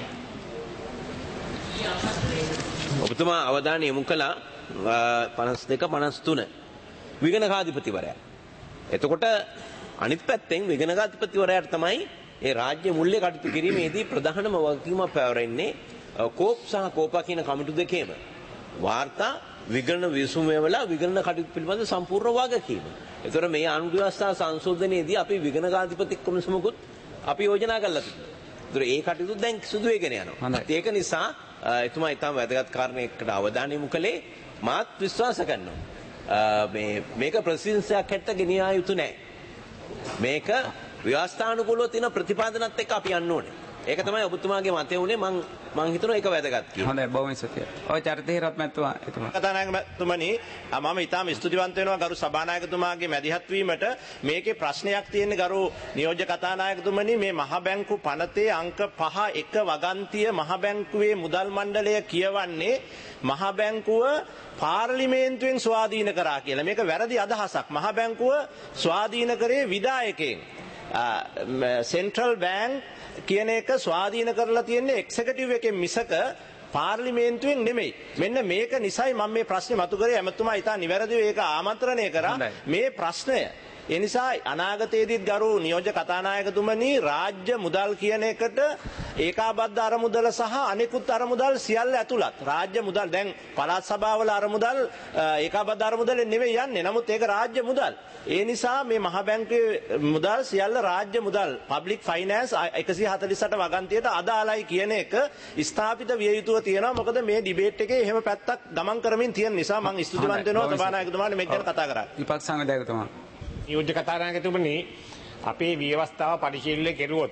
ඔබතුමා අවධානය යොමු කළා පනස් දෙක පනස් තුන විගණකාධිපතිවරයා. එතකොට අනිත් පැත්තෙන් විගණකාධිපතිවරයාට තමයි ඒ රාජ්‍ය මුල්‍ය කටයුතු කිරීමේදී ප්‍රධානම වගකීම පැවරෙන්නේ කෝප් සහ කෝපා කියන කමිටු දෙකේම. වාර්තා විගණන විසුමේවලා විගණන කටයුතු පිළිබඳ සම්පූර්ණ වගකීම. ඒතර මේ අනුග්‍රහ ව්‍යවස්ථා සංශෝධනයේදී අපි විගණකාධිපති කොමිසමකුත් අපි යෝජනා කළා තිබුණා. ඒතර ඒ කටයුතු දැන් සිදු වෙගෙන යනවා. ඒක නිසා එතුමා ඊටම වැදගත් කාරණයකට අවධානය යොමු කළේ මාත් විශ්වාස කරනවා. මේ මේක ප්‍රසිද්ධියක් හැටට ගෙනියා යුතු නැහැ. මේක ව්‍යවස්ථානුකූලව තියෙන ප්‍රතිපාදනත් එක්ක අපි යන්න ඕනේ. ඒක තමයි ඔබතුමාගේ මතය උනේ. මම මම හිතනවා ඒක වැදගත් කියලා. හොඳයි බොහොම ස්තුතියි. ඔය චරිත හේරත් මැතිතුමා එතුමා. කතානායකතුමනි මම ඊටාම ස්තුතිවන්ත වෙනවා ගරු සභානායකතුමාගේ මැදිහත් වීමට. මේකේ ප්‍රශ්නයක් තියෙන්නේ ගරු නියෝජ්‍ය කතානායකතුමනි මේ මහ බැංකු පනතේ අංක පහ එක වගන්තිය මහ බැංකුවේ මුදල් මණ්ඩලය කියවන්නේ මහ බැංකුව පාර්ලිමේන්තුවෙන් ස්වාධීන කරා කියලා. මේක වැරදි අදහසක්. මහ බැංකුව ස්වාධීන කරේ විධායකයන්. සෙන්ට්‍රල් බැංක් කියන එක ස්වාධීන කරලා තියෙන්නේ එක්සිකියුටිව් එකෙන් මිසක පාර්ලිමේන්තුවෙන් නෙමෙයි. මෙන්න මේක නිසයි මම මේ ප්‍රශ්නේ මතු කරේ. ඇමතුමා ඉතා නිවැරදිව ඒක ආමන්ත්‍රණය කරා. මේ ප්‍රශ්නය ඒ නිසා අනාගතයේදීත් ගරු නියෝජ්‍ය කතානායකතුමනි රාජ්‍ය මුදල් කියන එකට ඒකාබද්ධ අරමුදල සහ අනෙකුත් අරමුදල් සියල්ල ඇතුළත් රාජ්‍ය මුදල් දැන් පළාත් සභාවල අරමුදල් ඒකාබද්ධ අරමුදල් නෙවෙයි යන්නේ. නමුත් ඒක රාජ්‍ය මුදල්. ඒ නිසා මේ මහ බැංකුවේ මුදල් සියල්ල රාජ්‍ය මුදල් පබ්ලික් ෆයිනෑන්ස් එකසිය හතළිස් අට වගන්තියට අදාළයි කියන එක ස්ථාපිත විය යුතුව තියෙනවා. මොකද මේ ඩිබේට් එකේ එහෙම පැත්තක් ගමන් කරමින් තියෙන නිසා මම ස්තුතිවන්ත වෙනවා සභානායකතුමාට මේක ගැන කතා කරා. විපක්ෂ සංවිධායකතුමා. නියෝජ්‍ය කතානායකතුමනි අපේ ව්‍යවස්ථාව පරිශීලනය කෙරුවොත්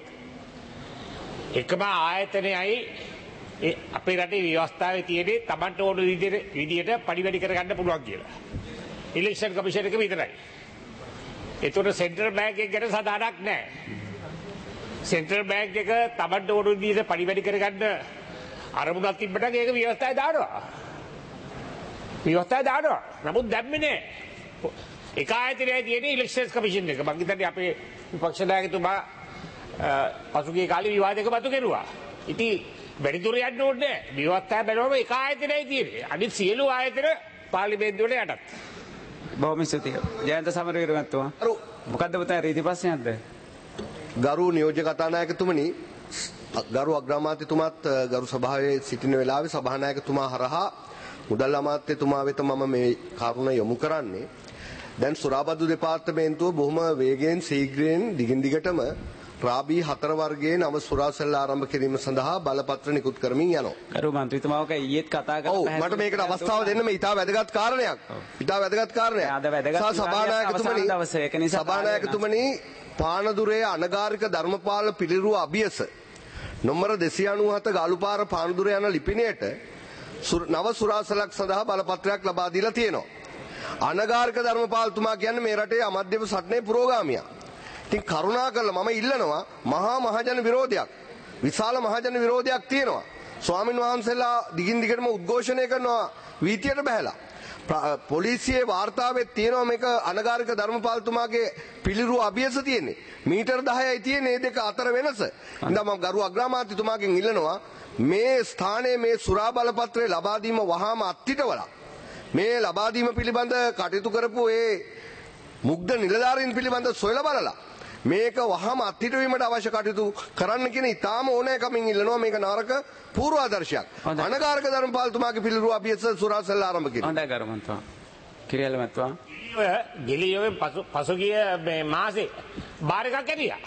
එකම ආයතනයයි අපේ රටේ ව්‍යවස්ථාවේ තියෙන්නේ Tamanට ඕන විදිහට විදිහට පරිවැඩි කරගන්න පුළුවන් කියලා. ඉලෙක්ෂන් කමිෂන් එක විතරයි. ඒතකොට සෙන්ට්‍රල් බැංක් එක ගැන සදානක් නැහැ. සෙන්ට්‍රල් බැංක් එක Tamanට ඕන විදිහට පරිවැඩි කරගන්න අරමුණක් තිබ්බට ඒක ව්‍යවස්ථාවේ දානවා. ව්‍යවස්ථාවේ දානවා. නමුත් දැම්මේ නැහැ. එක ආයතනයයි තියෙන්නේ ඉලෙක්ෂන් කමිෂන් එක. මම හිතන්නේ අපේ විපක්ෂ නායකතුමා පසුගිය කාලේ විවාදයක මතු කෙරුවා. ඉතින් වැඩිදුර යන්න ඕනේ නැහැ. විවස්ථා බැලුවම එක ආයතනයයි තියෙන්නේ. අනිත් සියලු ආයතන පාර්ලිමේන්තුවට යටත්. බොහොම ස්තුතියි. ජයන්ත සමරවීර මහත්මයා. මොකද්ද පුතා රීති ප්‍රශ්නයක්ද? ගරු නියෝජ්‍ය කතානායකතුමනි, ගරු අග්‍රාමාත්‍යතුමාත් ගරු සභාවේ සිටින වෙලාවේ සභානායකතුමා හරහා මුදල් අමාත්‍යතුමා වෙත මම මේ කරුණ යොමු කරන්නේ. දැන් සුරාබදු දෙපාර්තමේන්තුව බොහොම වේගයෙන් ශීඝ්‍රයෙන් දිගින් දිගටම රාබී හතර වර්ගයේ නව සුරාසෙල්ල ආරම්භ කිරීම සඳහා බලපත්‍ර නිකුත් කරමින් යනවා. ගරු මන්ත්‍රීතුමා ඔක ඊයේත් කතා කරලා ඔව් මට මේකට අවස්ථාව දෙන්න මේ ඉතා වැදගත් කාරණයක්. ඉතා වැදගත් කාරණයක්. අද වැදගත් සභානායකතුමනි සභානායකතුමනි පානදුරේ අනගාരിക ධර්මපාල පිළිරුව අභියස නොම්බර දෙසිය අනූහත ගාලුපාර පානදුර යන ලිපිණයට නව සුරාසලක් සඳහා බලපත්‍රයක් ලබා දීලා තියෙනවා. අනගාരിക ධර්මපාලතුමා කියන්නේ මේ රටේ අමධ්‍යම සටනේ පුරෝගාමියා. ඉතින් කරුණාකරලා මම ඉල්ලනවා මහා මහජන විරෝධයක් විශාල මහජන විරෝධයක් තියෙනවා. ස්වාමින් වහන්සේලා දිගින් දිගටම උද්ඝෝෂණය කරනවා වීතියට බහැලා. පොලිසියේ වාර්තාවෙත් තියෙනවා මේක අනගාരിക ධර්මපාලතුමාගේ පිළිරුව අභියස තියෙන්නේ. මීටර් දහයයි තියෙන්නේ මේ දෙක අතර වෙනස. ඉතින් මම ගරු අග්‍රාමාත්‍යතුමාගෙන් ඉල්ලනවා මේ ස්ථානයේ මේ සුරා බලපත්‍රය ලබා දීම වහාම අත්හිටවලා මේ ලබා දීම පිළිබඳ කටයුතු කරපු ඒ මුග්ධ නිලධාරීන් පිළිබඳ සොයලා බලලා මේක වහාම අත්හිටවීමට අවශ්‍ය කටයුතු කරන්න කියන ඉතාම ඕනෑකමින් ඉල්ලනවා. මේක නාරක පූර්වාදර්ශයක්. අනගාരിക ධර්මපාලතුමාගේ පිළිරුව අභියස සුරාසෙල්ල ආරම්භ කිරීම. හොඳයි ගරු මන්ත්‍රී. කිරියල මන්ත්‍රී. ගිලියෝවේ පසුගිය මේ මාසේ බාර් එකක් ඇරියා.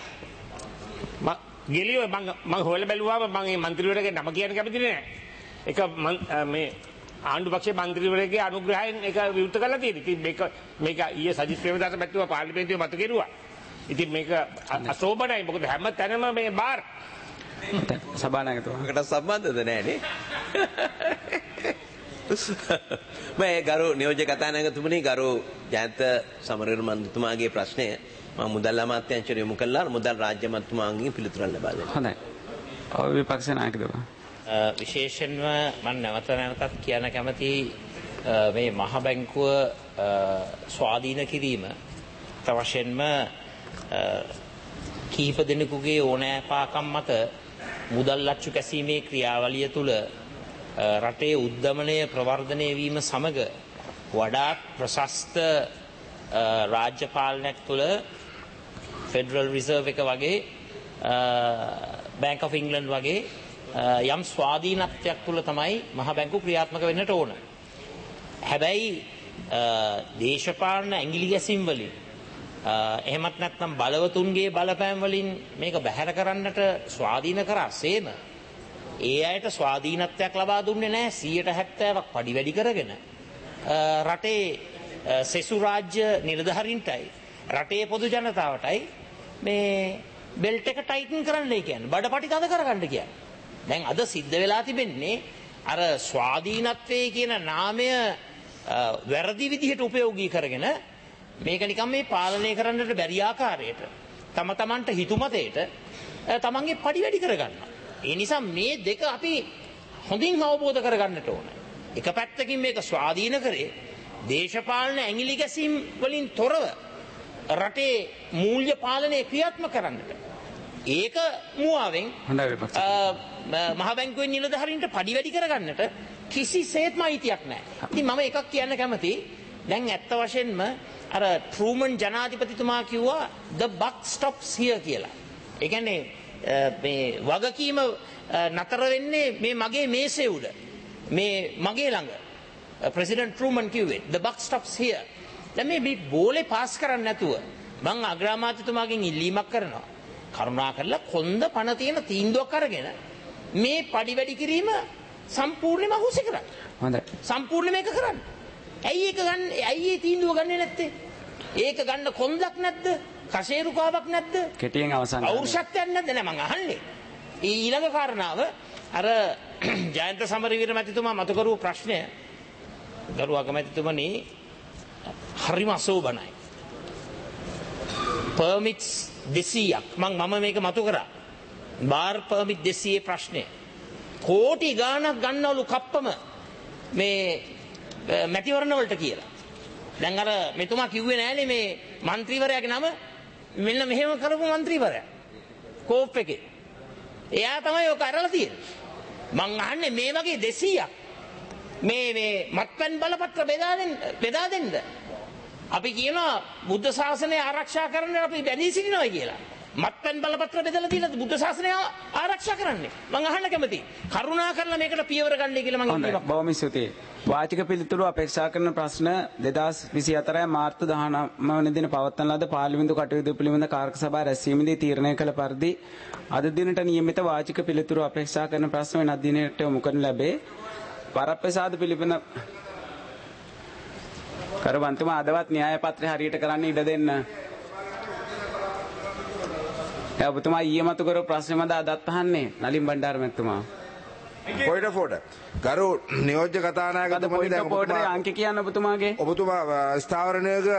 ගිලියෝ මම මම හොයලා බැලුවාම මම මේ മന്ത്രിවරයාගේ නම කියන්න කැමති නෑ. ඒක මේ ආණ්ඩු පක්ෂයේ മന്ത്രിවරයාගේ අනුග්‍රහයෙන් ඒක විවෘත කරලා තියෙනවා. ඉතින් මේක මේක ඊයේ සජිත් ප්‍රේමදාස මැතිතුමා පාර්ලිමේන්තුවේ මතු කෙරුවා. ඉතින් මේක අශෝභනයි. මොකද හැම තැනම මේ බාර් සභානායකතුමාකට සම්බන්ධද නෑනේ. මම ගරු නියෝජ්‍ය කතානායකතුමනි ගරු ජයන්ත සමරවීර මන්ත්‍රීතුමාගේ ප්‍රශ්නය මම මුදල් අමාත්‍යාංශයට යොමු කළා. මුදල් රාජ්‍ය මන්ත්‍රීතුමාගෙන් පිළිතුරක් ලබා දෙනවා. හොඳයි. ඔව් විපක්ෂ නායකතුමා. විශේෂයෙන්ම මම නැවත නැවතත් කියන්න කැමති මේ මහ බැංකුව ස්වාධීන කිරීම තවශයෙන්ම කීප දෙනෙකුගේ ඕනෑපාකම් මත මුදල් ලච්චු කැසීමේ ක්‍රියාවලිය තුළ රටේ උද්දමනය ප්‍රවර්ධනය වීම සමග වඩාත් ප්‍රශස්ත රාජ්‍ය පාලනයක් තුළ ෆෙඩරල් රිසර්ව් එක වගේ බැංක් ඔෆ් ඉංග්ලන්ඩ් වගේ යම් ස්වාධීනත්වයක් තුළ තමයි මහ බැංකු ක්‍රියාත්මක වෙන්නට ඕන. හැබැයි දේශපාලන ඇඟිලි ගැසීම් වලින් එහෙමත් නැත්නම් බලවතුන්ගේ බලපෑම් වලින් මේක බැහැර කරන්නට ස්වාධීන කරා සේම ඒ අයට ස්වාධීනත්වයක් ලබා දුන්නේ නැහැ. සියයට හැත්තෑවක් පඩි වැඩි කරගෙන රටේ සෙසු රාජ්‍ය නිලධාරීන්ටයි රටේ පොදු ජනතාවටයි මේ බෙල්ට් එක ටයිටන් කරන්නයි කියන්නේ. බඩපටි තද කරගන්න කියන්නේ. දැන් අද සිද්ධ වෙලා තිබෙන්නේ අර ස්වාධීනත්වයේ කියන නාමය වැරදි විදිහට උපයෝගී කරගෙන මේක නිකම් මේ පාලනය කරන්නට බැරි ආකාරයට තම තමන්ට හිතුමතේට තමන්ගේ පඩි වැඩි කරගන්නවා. ඒ නිසා මේ දෙක අපි හොඳින් අවබෝධ කරගන්නට ඕන. එක පැත්තකින් මේක ස්වාධීන කරේ දේශපාලන ඇඟිලි ගැසීම් වලින් තොරව රටේ මූල්‍ය පාලනය ක්‍රියාත්මක කරන්නට. ඒක මුවාවෙන් මහ බැංකුවේ නිලධාරීන්ට පඩි වැඩි කරගන්නට කිසිසේත්ම අයිතියක් නැහැ. ඉතින් මම එකක් කියන්න කැමතියි. දැන් ඇත්ත වශයෙන්ම අර ට්‍රූමන් ජනාධිපතිතුමා කිව්වා the buck stops here කියලා. ඒ කියන්නේ මේ වගකීම නතර වෙන්නේ මේ මගේ මේසේ උඩ. මේ මගේ ළඟ. ප්‍රෙසිඩන්ට් ට්‍රූමන් කිව්වේ the buck stops here. දැන් මේ බෝලේ පාස් කරන්නේ නැතුව මං අග්‍රාමාත්‍යතුමාගෙන් ඉල්ලීමක් කරනවා. කරුණා කරලා කොන්ද පණ තියෙන තීන්දුවක් අරගෙන මේ පඩි වැඩි කිරීම සම්පූර්ණයෙන්ම අහුසි කරන්න. හොඳයි. සම්පූර්ණ මේක කරන්න. ඇයි ඒක ගන්න ඇයි ඒ තීන්දුව ගන්නේ නැත්තේ? ඒක ගන්න කොන්දක් නැද්ද? කෂේරුකාවක් නැද්ද? කෙටියෙන් අවසන් කරන්න. පෞරුෂත්වයක් නැද්ද? නෑ මං අහන්නේ. ඊළඟ කාරණාව අර ජයන්ත සමරවීර මැතිතුමා මතු කරු ප්‍රශ්නය ගරු අගමැතිතුමනි හරිම අසෝබනයි. පර්මිට්ස් දෙසීයක් මං මම මේක මතු කරා. බාර් පර්මිට් දෙසීයේ ප්‍රශ්නය. කෝටි ගාණක් ගන්නවලු කප්පම මේ මැතිවරණ වලට කියලා. දැන් අර මෙතුමා කිව්වේ නෑනේ මේ മന്ത്രിවරයාගේ නම මෙන්න මෙහෙම කරපු മന്ത്രിවරයා. කෝප් එකේ. එයා තමයි ඔක අරලා තියෙන්නේ. මං අහන්නේ මේ වගේ දෙසීයක් මේ මේ මත්පැන් බලපත්‍ර බෙදා දෙන්න බෙදා දෙන්න. අපි කියනවා බුද්ධ ශාසනය ආරක්ෂා කරන්න අපි බැඳී සිටිනවා කියලා. මත්පැන් බලපත්‍ර බෙදලා දීලා බුද්ධ ශාසනය ආරක්ෂා කරන්නේ. මං අහන්න කැමතියි. කරුණා කරලා මේකට පියවර ගන්නයි කියලා මං කියනවා. බොහොම ස්තුතියි. වාචික පිළිතුරු අපේක්ෂා කරන ප්‍රශ්න දෙදාස් විසි හතර මාර්තු දහනව වන දින පවත්වන ලද පාර්ලිමේන්තු කටයුතු පිළිබඳ කාර්ක සභාව රැස්වීමේදී තීරණය කළ පරිදි අද දිනට නියමිත වාචික පිළිතුරු අපේක්ෂා කරන ප්‍රශ්න වෙනත් දිනයකට යොමු කරන ලැබේ. වරප්‍රසාද පිළිබඳ කරවන්තුමා අදවත් න්‍යාය පත්‍රය හරියට කරන්න ඉඩ දෙන්න. එයා ඔබතුමා ඊයේ මතු කරපු ප්‍රශ්නේ මත අදත් අහන්නේ නලින් බණ්ඩාර මැතිතුමා. Point of order. ගරු නියෝජ්‍ය කතානායකතුමනි දැන් ඔබතුමා අංක කියන්න ඔබතුමාගේ. ඔබතුමා ස්ථාවර නියෝග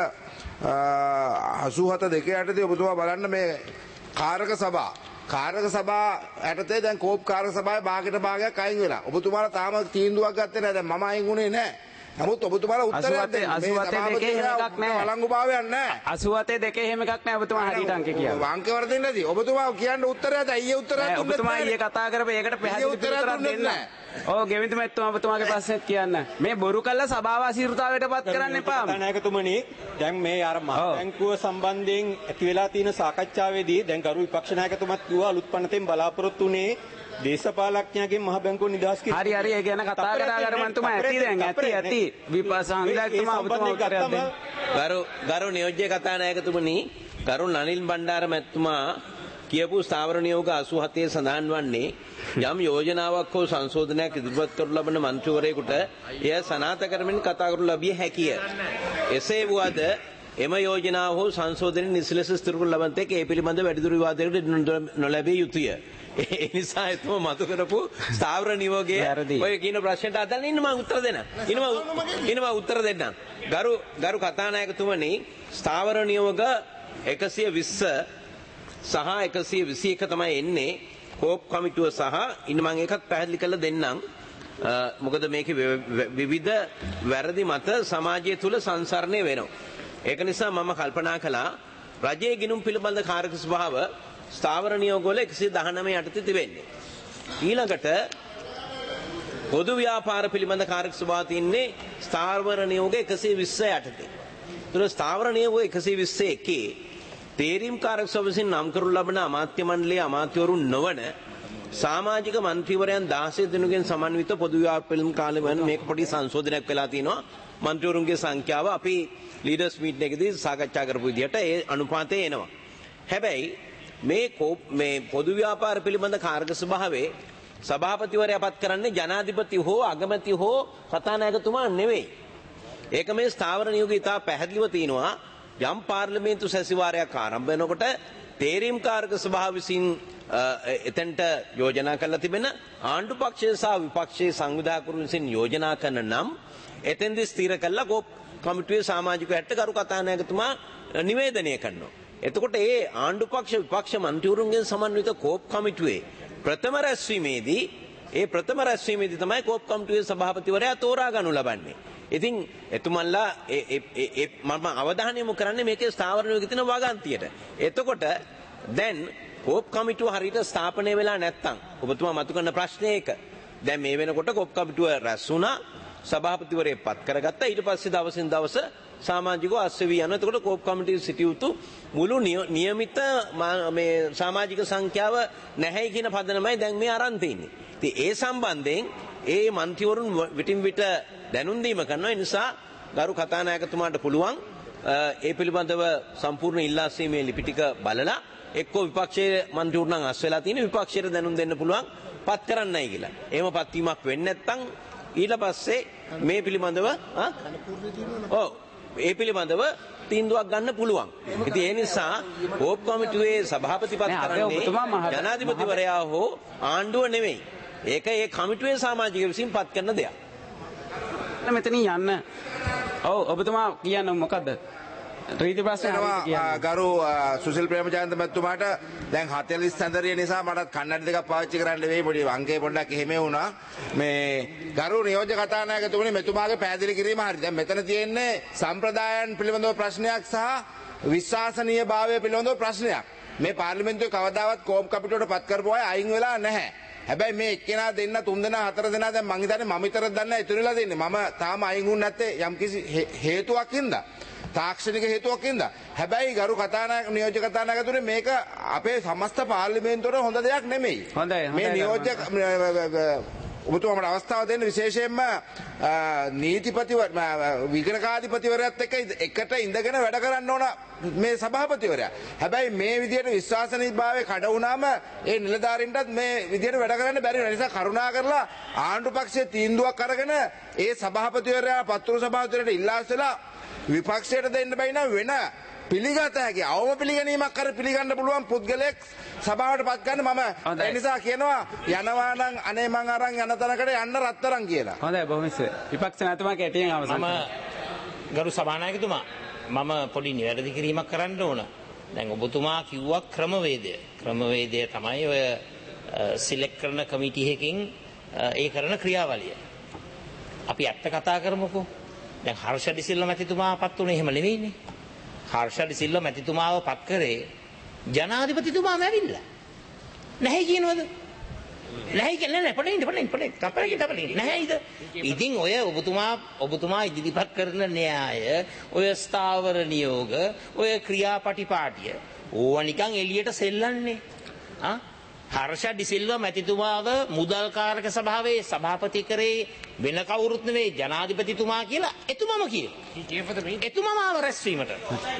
අසූ හත දෙක යටතේ ඔබතුමා බලන්න මේ කාරක සභා කාරක සභා යටතේ දැන් කෝප් කාරක සභාවේ භාගයට භාගයක් අයින් වෙලා. ඔබතුමාලා තාම තීන්දුවක් ගත්තේ නැහැ. දැන් මම අයින් වුණේ නැහැ. නමුත් ඔබතුමාලා උත්තරයක් දෙන්න. අසූ හතේ දෙකේ එහෙම එකක් නැහැ. වළංගු භාවයක් නැහැ. අසූ හතේ දෙකේ එහෙම එකක් නැහැ. ඔබතුමා හරියට අංක කියන්න. අංක වර්ධින්න නැති. ඔබතුමා කියන්න උත්තරයක් දැන් ඊයේ උත්තරයක් දුන්නේ නැහැ. ඔබතුමා ඊයේ කතා කරපු ඒකට පැහැදිලි උත්තරයක් දෙන්න. ඔව් ගෙවින්තු මැතිතුමා ඔබතුමාගේ ප්‍රශ්නෙත් කියන්න. මේ බොරු කළා සභාව අසීරුතාවයටපත් කරන්න එපා. කතානායකතුමනි දැන් මේ අර මහ බැංකුව සම්බන්ධයෙන් ඇති වෙලා තියෙන සාකච්ඡාවේදී දැන් ගරු විපක්ෂ නායකතුමත් කිව්වා අලුත් පනතෙන් බලාපොරොත්තු වුණේ දේශපාලඥයන්ගෙන් මහ බැංකුව නිදහස් කිරීම. හරි හරි ඒ ගැන කතා කරා ගරුමන්තුමා ඇති දැන් ඇති ඇති විපස්සංගතුමා ඔබතුමා උත්තරයක් දෙන්න. ගරු ගරු නියෝජ්‍ය කතානායකතුමනි ගරු නලින් බණ්ඩාර මැතිතුමා කියපු ස්ථාවර නියෝග අසූ හතේ සඳහන් වන්නේ යම් යෝජනාවක් හෝ සංශෝධනයක් ඉදිරිපත් කරනු ලබන මන්ත්‍රීවරයෙකුට එය සනාථ කරමින් කතා කරනු ලැබිය හැකිය. එසේ වුවද එම යෝජනාව හෝ සංශෝධන නිසලෙස ස්ථිර කරනු ලබන තෙක් ඒ පිළිබඳ වැඩිදුර විවාදයකට නොලැබිය යුතුය. ඒ නිසා එතුම මතු කරපු ස්ථාවර නියෝගයේ ඔය කියන ප්‍රශ්නට අදාළ ඉන්න මම උත්තර දෙන්නම්. ඉන්න මම ඉන්න මම උත්තර දෙන්නම්. ගරු ගරු කතානායකතුමනි ස්ථාවර නියෝග එකසිය විස්ස සහ එකසිය විසි එක තමයි එන්නේ කෝප් කමිටුව සහ ඉන්න මම ඒකත් පැහැදිලි කරලා දෙන්නම්. මොකද මේකේ විවිධ වැරදි මත සමාජය තුල සංසරණය වෙනවා. ඒක නිසා මම කල්පනා කළා රජයේ ගිණුම් පිළිබඳ කාර්ක ස්වභාව ස්ථාවර නියෝගවල එකසිය දහනවය යටතේ තිබෙන්නේ. ඊළඟට පොදු ව්‍යාපාර පිළිබඳ කාර්ක ස්වභාව තින්නේ ස්ථාවර නියෝග එකසිය විස්ස යටතේ. ඒතර ස්ථාවර නියෝග එකසිය විස්ස එකේ තේරීම් කාර්ක ස්වභාව විසින් නම් කරනු ලබන අමාත්‍ය මණ්ඩලයේ අමාත්‍යවරු නොවන සමාජික මන්ත්‍රීවරයන් දාසය දෙනෙකුගෙන් සමන්විත පොදු ව්‍යාපාර කාලේ වෙන මේක පොඩි සංශෝධනයක් වෙලා තිනවා. මන්ත්‍රීවරුන්ගේ සංඛ්‍යාව අපි ලීඩර්ස් මීටින් එකේදී සාකච්ඡා කරපු විදිහට ඒ අනුපාතය එනවා. හැබැයි මේ මේ පොදු ව්‍යාපාර පිළිබඳ කාර්ක ස්වභාවයේ සභාපතිවරයා පත් කරන්නේ ජනාධිපති හෝ අගමැති හෝ කතානායකතුමා නෙවෙයි. ඒක මේ ස්ථාවර නියෝගය ඉතා පැහැදිලිව තියෙනවා. යම් පාර්ලිමේන්තු සැසිවාරයක් ආරම්භ වෙනකොට තේරීම් කාර්ක ස්වභාව විසින් එතෙන්ට යෝජනා කරලා තිබෙන ආණ්ඩු පක්ෂය සහ විපක්ෂයේ සංවිධායකවරු විසින් යෝජනා කරන නම් එතෙන්දී ස්ථිර කළා කෝප් කමිටුවේ සමාජිකයන්ට කරු කතානායකතුමා නිවේදනය කරනවා. එතකොට ඒ ආණ්ඩු පක්ෂ විපක්ෂ මන්ත්‍රීවරුන්ගෙන් සමන්විත කෝප් කමිටුවේ ප්‍රථම රැස්වීමේදී ඒ ප්‍රථම රැස්වීමේදී තමයි කෝප් කමිටුවේ සභාපතිවරයා තෝරා ගනු ලබන්නේ. ඉතින් එතුමන්ලා මම අවධානය යොමු කරන්නේ මේකේ ස්ථාවර නියෝගයේ තියෙන වගන්තියට. එතකොට දැන් කෝප් කමිටුව හරියට ස්ථාපනය වෙලා නැත්තම් ඔබතුමා මතු කරන ප්‍රශ්නේ ඒක. දැන් මේ වෙනකොට කෝප් කමිටුව රැස් වුණා. සභාපතිවරයෙක් පත් කරගත්තා. ඊට පස්සේ දවසින් දවස සමාජිකව අස්වැවි යන. එතකොට කෝප් කමිටුවේ සිටිය යුතු මුළු නියමිත මේ සමාජික සංඛ්‍යාව නැහැයි කියන පදනමයි දැන් මේ අරන් තියෙන්නේ. ඉතින් ඒ සම්බන්ධයෙන් ඒ මන්ත්‍රීවරුන් විටින් විට දැනුම් දීම කරනවා. ඒ නිසා ගරු කතානායකතුමාට පුළුවන් ඒ පිළිබඳව සම්පූර්ණ ඉල්ලාසීමේ ලිපි ටික බලලා එක්කෝ විපක්ෂයේ මන්ත්‍රීවරුන් නම් අස් වෙලා තියෙන විපක්ෂයට දැනුම් දෙන්න පුළුවන් පත් කරන්නයි කියලා. එහෙම පත්වීමක් වෙන්නේ නැත්නම් ඊට පස්සේ මේ පිළිබඳව ඔව් ඒ පිළිබඳව තීන්දුවක් ගන්න පුළුවන්. ඉතින් ඒ නිසා කෝප් කමිටුවේ සභාපති පත් කරන්නේ ජනාධිපතිවරයා හෝ ආණ්ඩුව නෙමෙයි. ඒක ඒ කමිටුවේ සමාජික විසින් පත් කරන දෙයක්. මෙතනින් යන්න. ඔව් ඔබතුමා කියන්නේ මොකද්ද? රීති ප්‍රශ්න ගරු සුසිල් ප්‍රේමචන්ද්‍ර මැතිතුමාට දැන් හතළිස් සැඳරිය නිසා මටත් කන්නඩි දෙකක් පාවිච්චි කරන්න වෙයි. පොඩි අංකේ පොඩ්ඩක් එහෙම වුණා. මේ ගරු නියෝජ්‍ය කතානායකතුමනි මෙතුමාගේ පැහැදිලි කිරීම හරි. දැන් මෙතන තියෙන්නේ සම්ප්‍රදායන් පිළිබඳව ප්‍රශ්නයක් සහ විශ්වාසනීයභාවය පිළිබඳව ප්‍රශ්නයක්. මේ පාර්ලිමේන්තුවේ කවදාවත් කෝප් කමිටුවට පත් කරපු අය අයින් වෙලා නැහැ. හැබැයි මේ එක්කෙනා දෙන්න තුන් දෙනා හතර දෙනා දැන් මං හිතන්නේ මම විතරක් දන්නේ නැහැ ඉතුරු වෙලා දෙන්නේ. මම තාම අයින් වුණ නැත්තේ යම්කිසි හේතුවක් හින්දා. තාක්ෂණික හේතුවක් හින්දා. හැබැයි ගරු කතානායක නියෝජ්‍ය කතානායකතුනේ මේක අපේ සමස්ත පාර්ලිමේන්තුවට හොඳ දෙයක් නෙමෙයි. හොඳයි. මේ නියෝජ්‍ය ඔබතුමාට අවස්ථාව දෙන්න විශේෂයෙන්ම නීතිපතිවර විගණකාධිපතිවරයාත් එක්ක එකට ඉඳගෙන වැඩ කරන්න ඕන මේ සභාපතිවරයා. හැබැයි මේ විදිහට විශ්වාසනීයභාවය කඩ වුණාම ඒ නිලධාරීන්ටත් මේ විදිහට වැඩ කරන්න බැරි වෙන නිසා කරුණා කරලා ආණ්ඩු පක්ෂයේ තීන්දුවක් අරගෙන ඒ සභාපතිවරයා පත්තුරු සභාපතිවරයාට ඉල්ලාස්සලා විපක්ෂයට දෙන්න බැයි නම් වෙන පිළිගත හැකි අවම පිළිගැනීමක් කර පිළිගන්න පුළුවන් පුද්ගලයෙක් සභාවට පත් ගන්න මම ඒ නිසා කියනවා යනවා නම් අනේ මං අරන් යන තැනකට යන්න රත්තරන් කියලා. හොඳයි බොහොම ස්තුතියි. විපක්ෂ නැතුමා කැටියෙන් අවසන්. මම ගරු සභානායකතුමා මම පොඩි නිවැරදි කිරීමක් කරන්න ඕන. දැන් ඔබතුමා කිව්වා ක්‍රමවේදය. ක්‍රමවේදය තමයි ඔය සිලෙක්ට් කරන කමිටි එකකින් ඒ කරන ක්‍රියාවලිය. අපි ඇත්ත කතා කරමුකෝ. දැන් හර්ෂ ඩිසිල්වා මැතිතුමා පත් වුණේ එහෙම නෙවෙයිනේ. හර්ෂ ඩිසිල්වා මැතිතුමාව පත් කරේ ජනාධිපතිතුමාම ඇවිල්ලා. නැහැ කියනවද? නැහැ කියන්නේ නැහැ පොඩින් පොඩින් පොඩින් කපරකින් කපරකින් නැහැයිද? ඉතින් ඔය ඔබතුමා ඔබතුමා ඉදිරිපත් කරන න්‍යාය, ඔය ස්ථාවර නියෝග, ඔය ක්‍රියාපටිපාටිය ඕවා නිකන් එළියට සෙල්ලන්නේ. ආ හර්ෂ ඩිසිල්වා මැතිතුමාව මුදල් කාරක සභාවේ සභාපති කරේ වෙන කවුරුත් නෙවෙයි ජනාධිපතිතුමා කියලා එතුමම කියනවා. එතුමම ආව රැස්වීමට.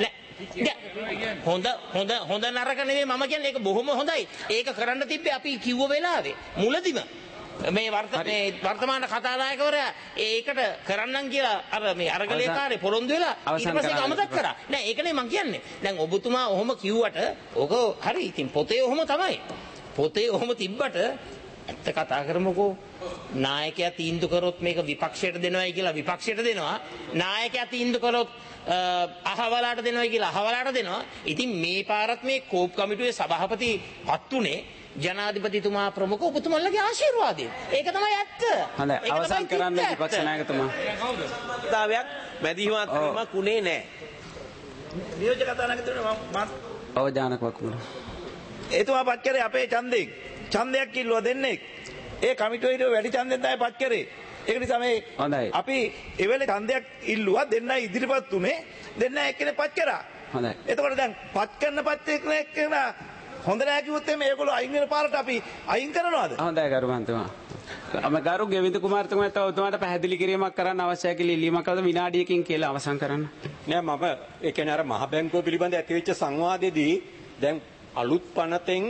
හොඳ හොඳ හොඳ නරක නෙවෙයි මම කියන්නේ ඒක බොහොම හොඳයි. ඒක කරන්න තිබ්බේ අපි කිව්ව වෙලාවේ මුලදිම මේ වර්තමාන කතානායකවරයා ඒකට කරන්නම් කියලා අර මේ අරගලේකාරේ පොරොන්දු වෙලා ඊට පස්සේ ඒක අමතක කරා. නෑ ඒකනේ මම කියන්නේ. දැන් ඔබතුමා ඔහොම කිව්වට ඔක හරි. ඉතින් පොතේ ඔහොම තමයි. පොතේ ඔහොම තිබ්බට ඇත්ත කතා කරමුකෝ. නායකයා තීන්දුව කරොත් මේක විපක්ෂයට දෙනවයි කියලා විපක්ෂයට දෙනවා. නායකයා තීන්දුව කරොත් අහවලාට දෙනවයි කියලා අහවලාට දෙනවා. ඉතින් මේ පාරත් මේ කෝප් කමිටුවේ සභාපති පත් උනේ ජනාධිපතිතුමා ප්‍රමුඛ ඔබතුමන්ලගේ ආශිර්වාදයෙන්. ඒක තමයි ඇත්ත. හොඳයි අවසන් කරන්න විපක්ෂ නායකතුමා. දාවයක් මැදිහත් වීමක් උනේ නැහැ. නියෝජ්‍ය කතානායකතුමා මම ඔව් ජානක වකුමන. එතුමා පත් කරේ අපේ ඡන්දෙන්. ඡන්දයක් කිල්ලුවා දෙන්නේ. ඒ කමිටුවේ වැඩි ඡන්දෙන් තමයි පත් කරේ. ඒක නිසා මේ අපි එවෙලේ ඡන්දයක් ඉල්ලුවා දෙන්නයි ඉදිරිපත් උනේ. දෙන්න එක්කෙනෙක් පත් කරා. හොඳයි. එතකොට දැන් පත් කරන පත් එක්කෙනෙක් හොඳ නැහැ කිව්වොත් එමේ ඒගොල්ලෝ අයින් වෙන පාරට අපි අයින් කරනවද? හොඳයි ගරු මන්තුමා. අම ගරු ගෙවින්ද කුමාරතුමා තව උතුමාට පැහැදිලි කිරීමක් කරන්න අවශ්‍යයි කියලා ඉල්ලීමක් කළා විනාඩියකින් කියලා අවසන් කරන්න. නෑ මම ඒ කියන්නේ අර මහ බැංකුව පිළිබඳ ඇතිවෙච්ච සංවාදයේදී දැන් අලුත් පනතෙන්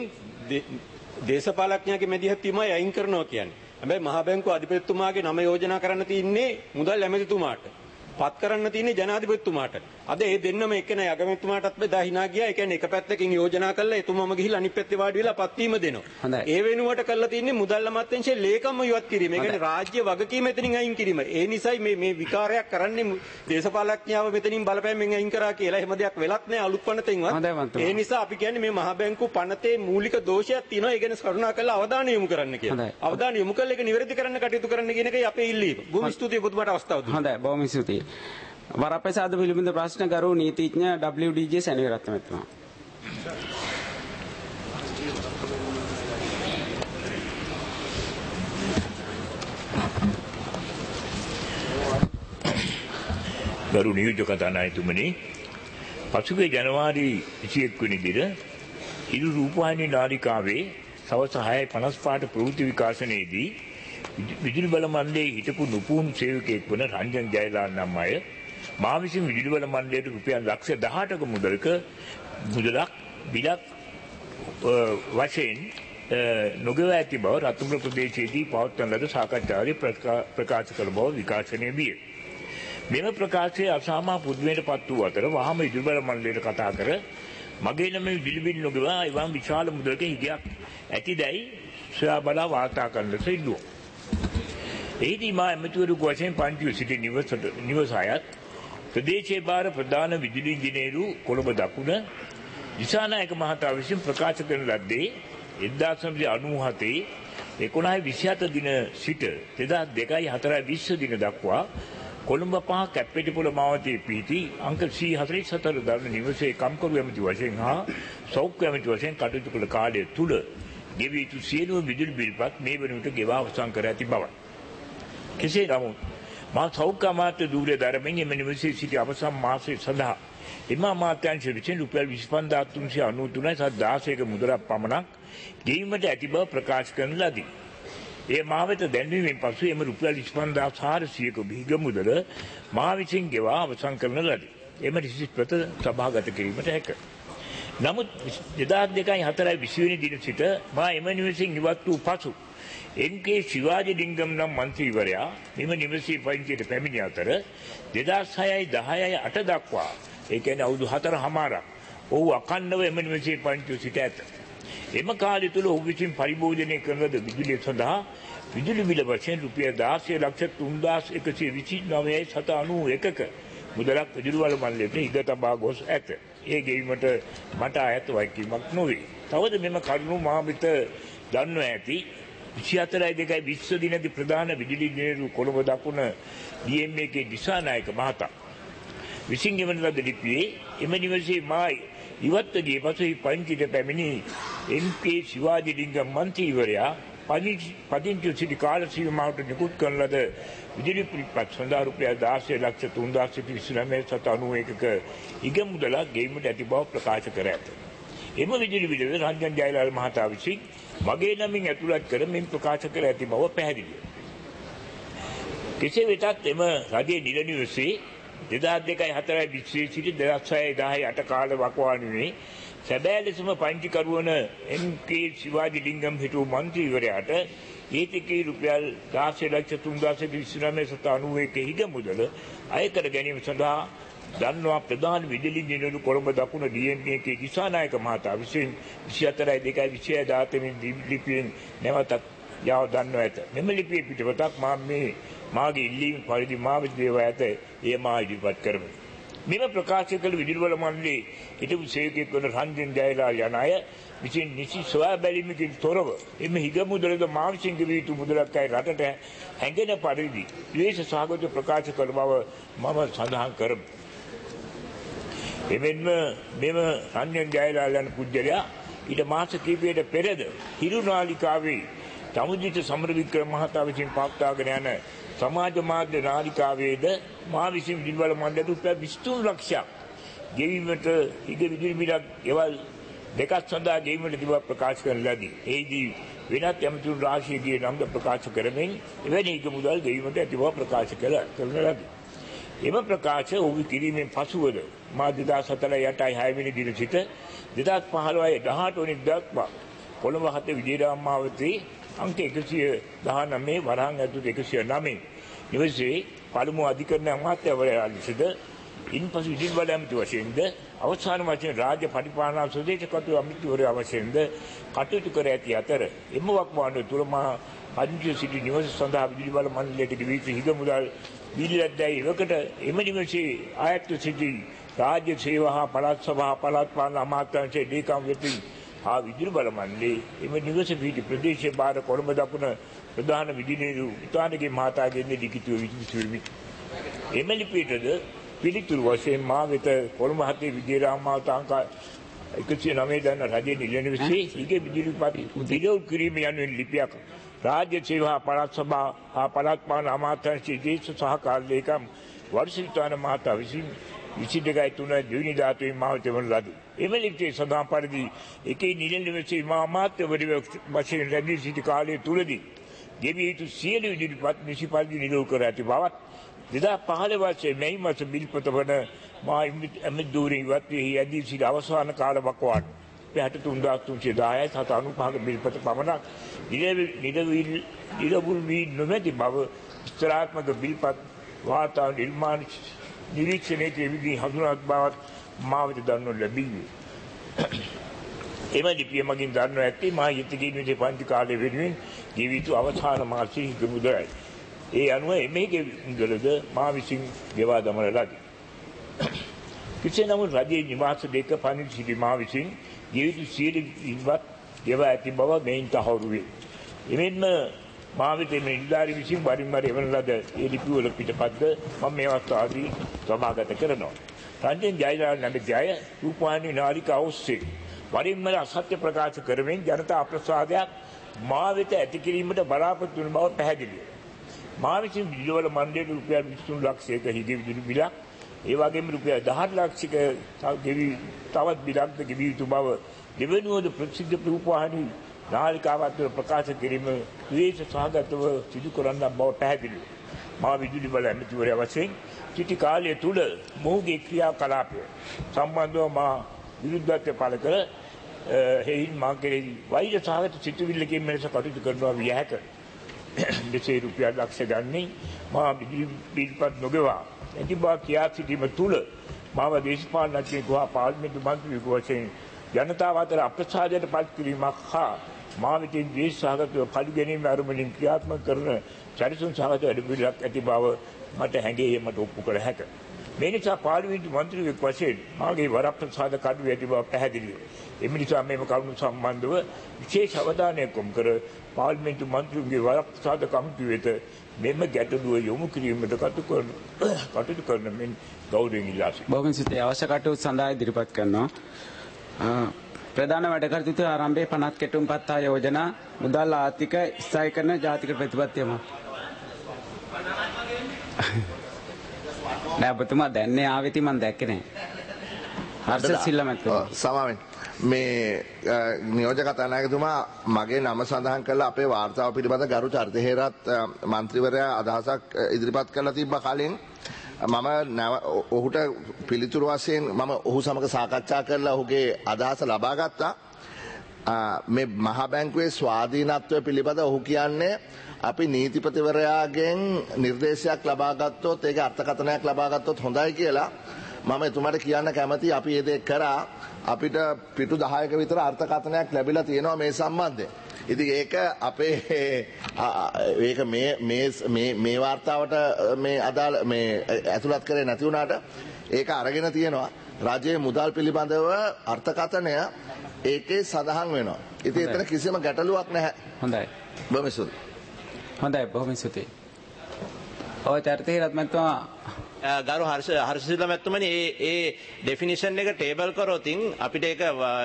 දේශපාලඥයාගේ මැදිහත් වීමයි අයින් කරනවා කියන්නේ. හැබැයි මහ බැංකුව අධිපතිතුමාගේ නම යෝජනා කරන්න තින්නේ මුදල් ඇමතිතුමාට. පත් කරන්න තියෙන්නේ ජනාධිපතිතුමාට. අද ඒ දෙන්නම එක්කෙනා අගමැතිතුමාටත් බෙදා හිනා ගියා. ඒ කියන්නේ එක පැත්තකින් යෝජනා කළා එතුමම ගිහිල්ලා අනිත් පැත්තේ වාඩි වෙලා පත්වීම දෙනවා. ඒ වෙනුවට කරලා තියෙන්නේ මුදල් අමාත්‍යාංශයේ ලේකම්ම ඉවත් කිරීම. ඒ කියන්නේ රාජ්‍ය වගකීම මෙතනින් අයින් කිරීම. ඒ නිසායි මේ මේ විකාරයක් කරන්නේ දේශපාලඥයව මෙතනින් බලපෑමෙන් අයින් කරා කියලා. එහෙම දෙයක් වෙලත් නැහැ අලුත් පනතෙන්වත්. ඒ නිසා අපි කියන්නේ මේ මහ බැංකුව පනතේ මූලික දෝෂයක් තියෙනවා. ඒ කියන්නේ කරුණා කරලා අවධානය යොමු කරන්න කියලා. අවධානය යොමු කරලා ඒක නිවැරදි කරන්න කටයුතු කරන්න කියන එකයි අපේ ඉල්ලීම. බොහොම ස්තුතියි ඔබතුමාට අවස්ථාව දුන්නා. හොඳයි බොහොම ස්තුතියි. වරප්‍රසාද පිළිබඳ ප්‍රශ්න ගරු නීතිඥ ඩබ්ලිව් ඩී ජේ සැනවිරත්න මැතිතුමා. ගරු නියෝජ්‍ය කතානායකතුමනි, පසුගිය ජනවාරි විසිඑක් වෙනි දින ඉරු රූපවාහිනී නාලිකාවේ සවස් හයයි පනස් පහට ප්‍රවෘත්ති විකාශනයේදී විදුලි බල මණ්ඩලයේ හිටපු නුපුහුණු සේවකයෙක් වන රංජන් ජයලාල් නම් අය මා විසින් විදුලි බල මණ්ඩලයට රුපියල් ලක්ෂ දහඅටක මුදලක මුදලක් බිලක් වශයෙන් නොගෙවා ඇති බව රත්නපුර ප්‍රදේශයේදී පවත්වන ලද සාකච්ඡාවේ ප්‍රකාශ කළ බව විකාශනය විය. මෙම ප්‍රකාශය අසාමා පුදුමයට පත් වූ අතර වහාම විදුලි බල මණ්ඩලයට කතා කර මගේ නම විදුලි බිල් නොගෙවා එවන් විශාල මුදලක හිගයක් ඇතිදැයි සොයා බලා වාර්තා කරන ලෙස ඉල්ලුවා. එහිදී මා ඇමතිවරයෙකු වශයෙන් පන්තිව සිටි නිවස අයත් ප්‍රදේශයේ භාර ප්‍රධාන විදුලි ඉංජිනේරු කොළඹ දකුණ දිසානායක මහතා විසින් ප්‍රකාශ කරන ලද්දේ එක්දාස් නවසිය අනූහතේ එකොළහයි විසිහත දින සිට දෙදහස් දෙකයි හතරයි විස්ස දින දක්වා කොළඹ පහ කැප්පෙටිපොළ මාවතේ පිහිටි අංක සී හතළිස් හතර දරන නිවසේ කම්කරු ඇමති වශයෙන් හා සෞඛ්‍ය ඇමති වශයෙන් කටයුතු කළ කාලය තුල ගෙවී යුතු සියලුම විදුලි බිල්පත් මේ වන විට ගෙවා අවසන් කර ඇති බවයි. කෙසේ නමුත් මා සෞඛ්‍ය අමාත්‍ය ධූරය දරමින් එම නිවසේ සිටි අවසන් මාසය සඳහා එම අමාත්‍යාංශ විසින් රුපියල් විසිපන්දාස් තුන්සිය අනූතුනයි සහ දාසයක මුදලක් පමණක් ගෙවීමට ඇති බව ප්‍රකාශ කරන ලදී. ඒ මා වෙත දැන්වීමෙන් පසු එම රුපියල් විසිපන්දාස් හාරසියයක බිහිග මුදල මා විසින් ගෙවා අවසන් කරන ලදී. එම රිසිට් පත සභාගත කිරීමට හැක. නමුත් දෙදහස් දෙකයි හතරයි විසි වෙනි දින සිට මා එම නිවසින් ඉවත් වූ පසු එම් කේ ශිවාජි ලිංගම් නම් මන්ත්‍රීවරයා මෙම නිවසේ පදිංචියට පැමිණි අතර දෙදහස් හයයි දහයයි අට දක්වා ඒ කියන්නේ අවුරුදු හතර හමාරක් ඔහු අඛණ්ඩව එම නිවසේ පදිංචිව සිට ඇත. එම කාලය තුල ඔහු විසින් පරිභෝජනය කරන ලද විදුලිය සඳහා විදුලි බිල වශයෙන් රුපියල් දාසය ලක්ෂ තුන්දාස් එකසිය විසි නවයයි සත අනූ එකක මුදලක් විදුලි බල මණ්ඩලයට ඉඩ තබා ගොස් ඇත. ඒ ගෙවීමට මට අයත් වගකීමක් නොවේ. තවද මෙම කරුණු මා වෙත දන්වා ඇති විසිහතරයි දෙකයි විස්ස දිනදී ප්‍රධාන විදුලි ඉංජිනේරු කොළඹ දකුණ ඩී එම් ඒ කේ දිසානායක මහතා විසින් ගෙවන ලද ලිපියේ එම නිවසේ මා ඉවත්ව ගිය පසු පදිංචිට පැමිණි එම් කේ ශිවාජි ලිංගම් මන්ත්‍රීවරයා පදිංචි සිටි කාල සීමාවට නිකුත් කරන ලද විදුලි පිටපත් සඳහා රුපියල් දාසය ලක්ෂ තුන්දාස් විසිනවය සත අනූ එකක ඉග මුදලක් ගෙවීමට ඇති බව ප්‍රකාශ කර ඇත. එම විදුලි බිල රංජන් ජයලාල් මහතා විසින් මගේ නමින් ඇතුළත් කර මෙන් ප්‍රකාශ කර ඇති බව පැහැදිලිය. කෙසේ වෙතත් එම රජයේ නිල නිවසේ දෙදහස් දෙකයි හතරයි විස්සේ සිට දෙදහස් හයයි දහයි අට කාල වකවානුවේ සැබෑ ලෙසම පංචිකරු වන එම් කේ ශිවාජි ලිංගම් හිටු මන්ත්‍රීවරයාට ඒතිකේ රුපියල් දාසය ලක්ෂ තුන්දාස් විසිනවය සත අනූ එක හිග මුදල අය කර ගැනීම සඳහා දන්වා ප්‍රධාන විදුලි ඉංජිනේරු කොළඹ දකුණ ඩී එම් ඒ කේ දිසානායක මහතා විසින් විසිහතරයි දෙකයි විසිහය දාතමින් ලිපියෙන් නැවතත් යව දන්වා ඇත. මෙම ලිපියේ පිටපතක් මා මේ මාගේ ඉල්ලීම පරිදි මා වෙත දේවා ඇත. එය මා ඉදිරිපත් කරමි. මෙම ප්‍රකාශ කළ විදුලි බල මණ්ඩලයේ හිටපු සේවකයෙක් වන රංජන් ජයලාල් යන අය විසින් නිසි සොයා බැලීමකින් තොරව එම හිග මුදලද මා විසින් ගෙවිය යුතු මුදලක් අය රටට හැඟෙන පරිදි ද්වේෂ සහගත ප්‍රකාශ කළ බව මම සඳහන් කරමි. එමෙන්ම මෙම රංජන් ජයලාල් යන පුද්ගලයා ඊට මාස කිහිපයකට පෙරද හිරු නාලිකාවේ සමුදිත සමරවික්‍රම මහතා විසින් පවත්වාගෙන යන සමාජ මාධ්‍ය නාලිකාවේද මා විසින් විදුලි බල මණ්ඩලයට රුපියල් විසි තුන් ලක්ෂයක් ගෙවීමට හිග විදුලි බිලක් ගෙවල් දෙකක් සඳහා ගෙවීමට තිබව ප්‍රකාශ කරන ලදී. එහිදී වෙනත් ඇමතුරු රාශියගේ නම්ද ප්‍රකාශ කරමින් එවැනි හිග මුදල් ගෙවීමට ඇති බව ප්‍රකාශ කළ කරන ලදී. එම ප්‍රකාශ ඔහු කිරීමෙන් පසුවද මා දෙදහස් හතරයි අටයි හය වෙනි දින සිට දෙදහස් පහළොවයි දහඅට වෙනි දක්වා කොළඹ හත විජේරාම මාවතේ අංක එකසිය දහනවය වරහන් ඇතුළත එකසිය නවය නිවසේ පළමු අධිකරණ අමාත්‍යවරයා ලෙසද ඉන්පසු විදුලි බල ඇමති වශයෙන්ද අවසාන වශයෙන් රාජ්‍ය පරිපාලන ස්වදේශ කටයුතු අමාත්‍යවරයා වශයෙන්ද කටයුතු කර ඇති අතර එම වකවානුව තුළ මා පදිංචි සිටි නිවස සඳහා විදුලි බල මණ්ඩලයට ගෙවී සිටි හිග මුදල් බිල්ලක්දැයි එවකට එම නිවසේ ආයත්ව සිටි රාජ්‍ය සේවා හා පළාත් සභා පළාත් පාලන අමාත්‍යාංශයේ ලේකම් වෙතින් ආ විදුලි බල මණ්ඩලයේ එම නිවස පිහිටි ප්‍රදේශීය භාර කොළඹ දකුණ ප්‍රධාන විදුලිනේරු ඉතානගේ මහතාගෙන් ලිඛිතව විමසුවිමි. එම ලිපියටද පිළිතුරු වශයෙන් මා වෙත කොළඹ හතේ විජේරාම මාවත අංක එකසිය නවය දන්න රජයේ නිල නිවසේ හිගේ විදුලි පත් විදුලි කිරීම යනුවෙන් ලිපියක් රාජ්‍ය සේවා පළාත් සභා හා පළාත් පාලන අමාත්‍යාංශයේ දේශ සහකාර ලේකම් වර්ෂිතාන මහතා විසින් විසි දෙකයි තුන ජූනි දාතුවේ මාවත වන ලද එම ලිපියේ සඳහන් පරිදි එකේ නිල නිවසේ මා අමාත්‍යවරයෙකු වශයෙන් රැඳී සිටි කාලය තුලදී ගෙවිය යුතු සියලු ඉදිරිපත් නිසි පරිදි නිරූප කර ඇති බවත් දෙදාස් පහළොව වර්ෂයේ මැයි මාස බිල්පත වන මා ඇමෙද්දූරේ ඉවත්වී ඇදී සිට අවසාන කාල වකවාට පැහැට තුන්දාස් තුන්සිය දහයයි සත අනූපහක බිල්පත පමණක් නිරවුල් වී නොමැති බව විස්තරාත්මක බිල්පත් වාර්තා නිර්මාණ නිරීක්ෂණයේ කෙවිදී හඳුනාගත් බවත් මා වෙත දන්වනු ලැබීය. එම ලිපිය මගින් දන්වා ඇත්තේ මා යෙතකින් විදේ පන්ති කාලය වෙනුවෙන් ගෙවිය යුතු අවසාන මාසයේ හිඟ මුදලයි. ඒ අනුව එමෙහි මුදලද මා විසින් ගෙවා දමන ලදී. කෙසේ නමුත් රජයේ නිවාස දෙක පනිර සිටි මා විසින් ගෙවිය යුතු සියලු ඉවත් ගෙවා ඇති බව මෙයින් තහවුරු වේ. එමෙන්ම මා වෙත මේ නිලධාරි විසින් වරින් වර එවන ලද ඒ ලිපිවල පිටපත්ද මම මේ අවස්ථාවේදී සභාගත කරනවා. රංජන් ජයලාල් නැමැති අය රූපවාහිනී නාලිකාව ඔස්සේ වරින් වර අසත්‍ය ප්‍රකාශ කරමින් ජනතා අප්‍රසාදයක් මා වෙත ඇති කිරීමට බලාපොරොත්තු වන බව පැහැදිලිය. මා විසින් විදුලි වල මණ්ඩලයට රුපියල් විසිතුන් ලක්ෂයක හිගේ විදුලි බිලක් ඒ වගේම රුපියල් දහඅට ලක්ෂයක ගෙවි තවත් බිලක්ද ගෙවිය යුතු බව දෙවනුවද ප්‍රසිද්ධ රූපවාහිනී නාලිකාවත් ප්‍රකාශ කිරීම විශේෂ සහගතව සිදු කරන්න බව පැහැදිලිය. මා විදුලි බල ඇමතිවරයා වශයෙන් සිටි කාලය තුල මොහුගේ ක්‍රියාකලාපය සම්බන්ධව මා විරුද්ධත්වය පළ කර හේයින් මා කෙරෙහි වෛර සහගත සිතුවිල්ලකින් මෙලෙස කටයුතු කරනවා විය හැක. මෙසේ රුපියල් ලක්ෂ ගන්නේ මා විදුලි බිල්පත් නොගෙවා ඇති බව කියා සිටීම තුල මාව දේශපාලනඥයෙකු හා පාර්ලිමේන්තු මන්ත්‍රීවරු වශයෙන් ජනතාව අතර අප්‍රසාදයට පත් කිරීමක් හා මා විසින් දේශ සහගතව පලි ගැනීම අරමුණින් ක්‍රියාත්මක කරන චරිතුන් සහගත වැඩපිළිවෙලක් ඇති බව මට හැඟේ මට ඔප්පු කළ හැක. මේ නිසා පාර්ලිමේන්තු මන්ත්‍රීවරු වශයෙන් මාගේ වරප්‍රසාද කඩුව ඇති බව පැහැදිලිය. එම නිසා මේම කරුණු සම්බන්ධව විශේෂ අවධානයක් යොමු කර පාර්ලිමේන්තු මන්ත්‍රීවරුන්ගේ වරප්‍රසාද කමිටුව වෙත මෙම ගැටලුව යොමු කිරීමට කටයුතු කරන මෙන් ගෞරවයෙන් ඉල්ලා සිටිනවා. බොහොම සිතේ අවශ්‍ය කටයුතු සඳහා ඉදිරිපත් කරනවා. ප්‍රධාන වැඩ කටයුතු ආරම්භයේ පනත් කෙටුම්පත් ආ යෝජනා මුදල් ආර්ථික ස්ථායීකරණ ජාතික ප්‍රතිපත්තියම. නෑ ඔබතුමා දැන්නේ ආවෙති මම දැක්කේ නෑ. හර්ෂ සිල්ලමැතුමා. සමාවෙන්. මේ නියෝජක කතානායකතුමා මගේ නම සඳහන් කළා අපේ වාර්තාව පිළිබඳ ගරු චරිතහේරත් මන්ත්‍රීවරයා අදහසක් ඉදිරිපත් කළා තිබ්බා කලින් මම ඔහුට පිළිතුරු වශයෙන් මම ඔහු සමග සාකච්ඡා කරලා ඔහුගේ අදහස ලබා ගත්තා. මේ මහා බැංකුවේ ස්වාධීනත්වය පිළිබඳ ඔහු කියන්නේ අපි නීතිපතිවරයාගෙන් නිර්දේශයක් ලබා ගත්තොත් ඒක අර්ථකථනයක් ලබා ගත්තොත් හොඳයි කියලා මම එතුමාට කියන්න කැමතියි. අපි ඒ දේ කරා. අපිට පිටු දහයක විතර අර්ථකථනයක් ලැබිලා තියෙනවා මේ සම්බන්ධයෙන්. ඉතින් ඒක අපේ ඒක මේ මේ මේ මේ වාර්තාවට මේ අදාළ මේ ඇතුළත් කරේ නැති වුණාට ඒක අරගෙන තියෙනවා. රජයේ මුදල් පිළිබඳව අර්ථකථනය ඒකේ සඳහන් වෙනවා. ඉතින් එතන කිසිම ගැටලුවක් නැහැ. හොඳයි. බොහොම ස්තුතියි. හොඳයි බොහොම ස්තුතියි. ඔය චරිතහේරත් මැතිතුමා ගරු හර්ෂ හර්ෂසිල මැතිතුමනි ඒ ඒ ඩෙෆිනිෂන් එක ටේබල් කරොතින් අපිට ඒක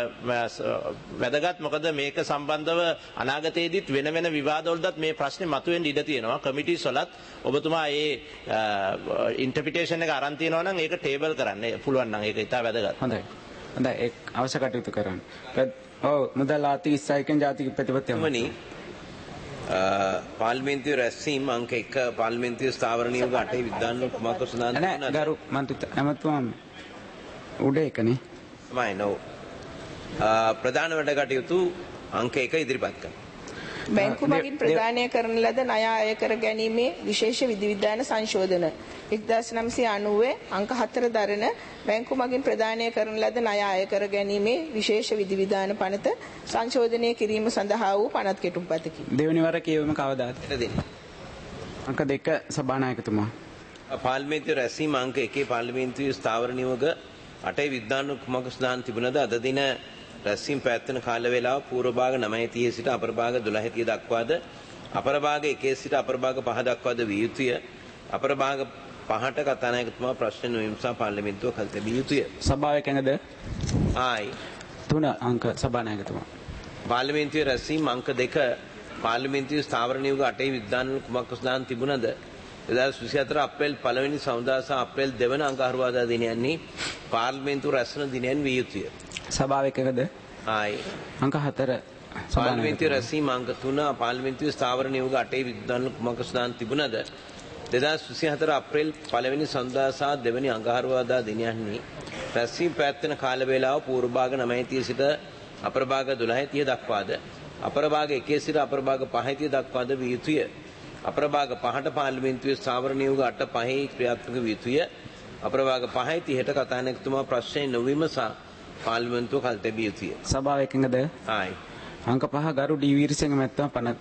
වැදගත්. මොකද මේක සම්බන්ධව අනාගතයේදීත් වෙන වෙන විවාදවලටත් මේ ප්‍රශ්නේ මතුවෙන්න ඉඩ තියෙනවා. කමිටිස් වලත් ඔබතුමා ඒ ඉන්ටර්ප්‍රිටේෂන් එක අරන් තියෙනවා නම් ඒක ටේබල් කරන්න පුළුවන් නම් ඒක ඉතා වැදගත්. හොඳයි. හොඳයි ඒක අවශ්‍ය කටයුතු කරන්න. ඔව් මුදල් ආර්ථික ස්ථායීකරණ ජාතික ප්‍රතිපත්තියම. පාර්ලිමේන්තුවේ රැස්වීම අංක එක පාර්ලිමේන්තුවේ ස්ථාවර නියෝග අටේ විද්‍යාන කුමාර සුනාන්ත නෑ ගරු මන්ත්‍රී ඇමතුමා උඩ එකනේ මයි නෝ ප්‍රධාන වැඩ කටයුතු අංක එක ඉදිරිපත් කරනවා. බැංකු මගින් ප්‍රදානය කරන ලද ණය අය කර ගැනීමේ විශේෂ විධිවිධාන සංශෝධන එක්දාස් නවසිය අනූවේ අංක හතර දරන බැංකු මගින් ප්‍රදානය කරන ලද ණය අය කර ගැනීමේ විශේෂ විධිවිධාන පනත සංශෝධනය කිරීම සඳහා වූ පනත් කෙටුම්පතකි. දෙවැනි වර කියවීම කවදාද? අංක දෙක සභානායකතුමා. පාර්ලිමේන්තුවේ රැස්වීම අංක එකේ පාර්ලිමේන්තුවේ ස්ථාවර නියෝග අටේ විද්‍යාන කුමාර සුනාන්ත තිබුණද අද දින රැස්වීම පැවැත්වෙන කාල වේලාව පූර්ව භාග නවය තිහේ සිට අපර භාග දොළහ තිහ දක්වාද අපර භාග එකේ සිට අපර භාග පහ දක්වාද විය යුතුය. අපර භාග පහට කතානායකතුමා ප්‍රශ්න නොවිමසා පාර්ලිමේන්තුව කල් තැබිය යුතුය. සභාවේ කැඟද? ආයි තුන අංක සභානායකතුමා. පාර්ලිමේන්තුවේ රැස්වීම අංක දෙක පාර්ලිමේන්තුවේ ස්ථාවර නියෝග අටේ විද්‍යාන කුමාර සුනාන්ත තිබුණද දෙදාස් විසිහතර අප්‍රේල් පළවෙනි සමුදා සහ අප්‍රේල් දෙවන අඟහරුවාදා දිනයන්හි පාර්ලිමේන්තු රැස්වන දිනයන් විය යුතුය. සභාව එකකද? ආයි. අංක හතර පාර්ලිමේන්තුවේ රැස්වීම අංක තුන පාර්ලිමේන්තුවේ ස්ථාවර නියෝග අටේ විද්‍යාන කුමක සදාන් තිබුණද දෙදාස් විසිහතර අප්‍රේල් පළවෙනි සමුදා සහ දෙවැනි අඟහරුවාදා දිනයන්හි රැස්වීම පැවැත්වෙන කාල වේලාව පූර්ව භාග නවය තිහ සිට අපර භාග දොළහ තිහ දක්වාද අපර භාග එකේ සිට අපර භාග පහ තිහ දක්වාද විය යුතුය. අපර භාග පහට පාර්ලිමේන්තුවේ ස්ථාවර නියෝග අට පහේ ක්‍රියාත්මක විය යුතුය. අපර භාග පහයි තිහට කතානායකතුමා ප්‍රශ්නය නොවීම සහ පාර්ලිමේන්තුව කල් තැබිය යුතුය. සභාව එකඟද? ආයි. අංක පහ ගරු ඩී වීරසිංහ මැතිතුමා පනත්.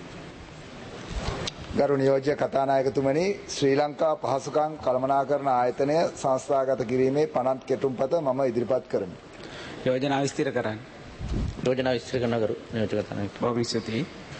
ගරු නියෝජ්‍ය කතානායකතුමනි, ශ්‍රී ලංකා පහසුකම් කළමනාකරණ ආයතනය සංස්ථාගත කිරීමේ පනත් කෙටුම්පත මම ඉදිරිපත් කරමි. යෝජනා විස්තර කරන්න. යෝජනා විස්තර කරන ගරු නියෝජ්‍ය කතානායක. බොහොම ස්තුතියි.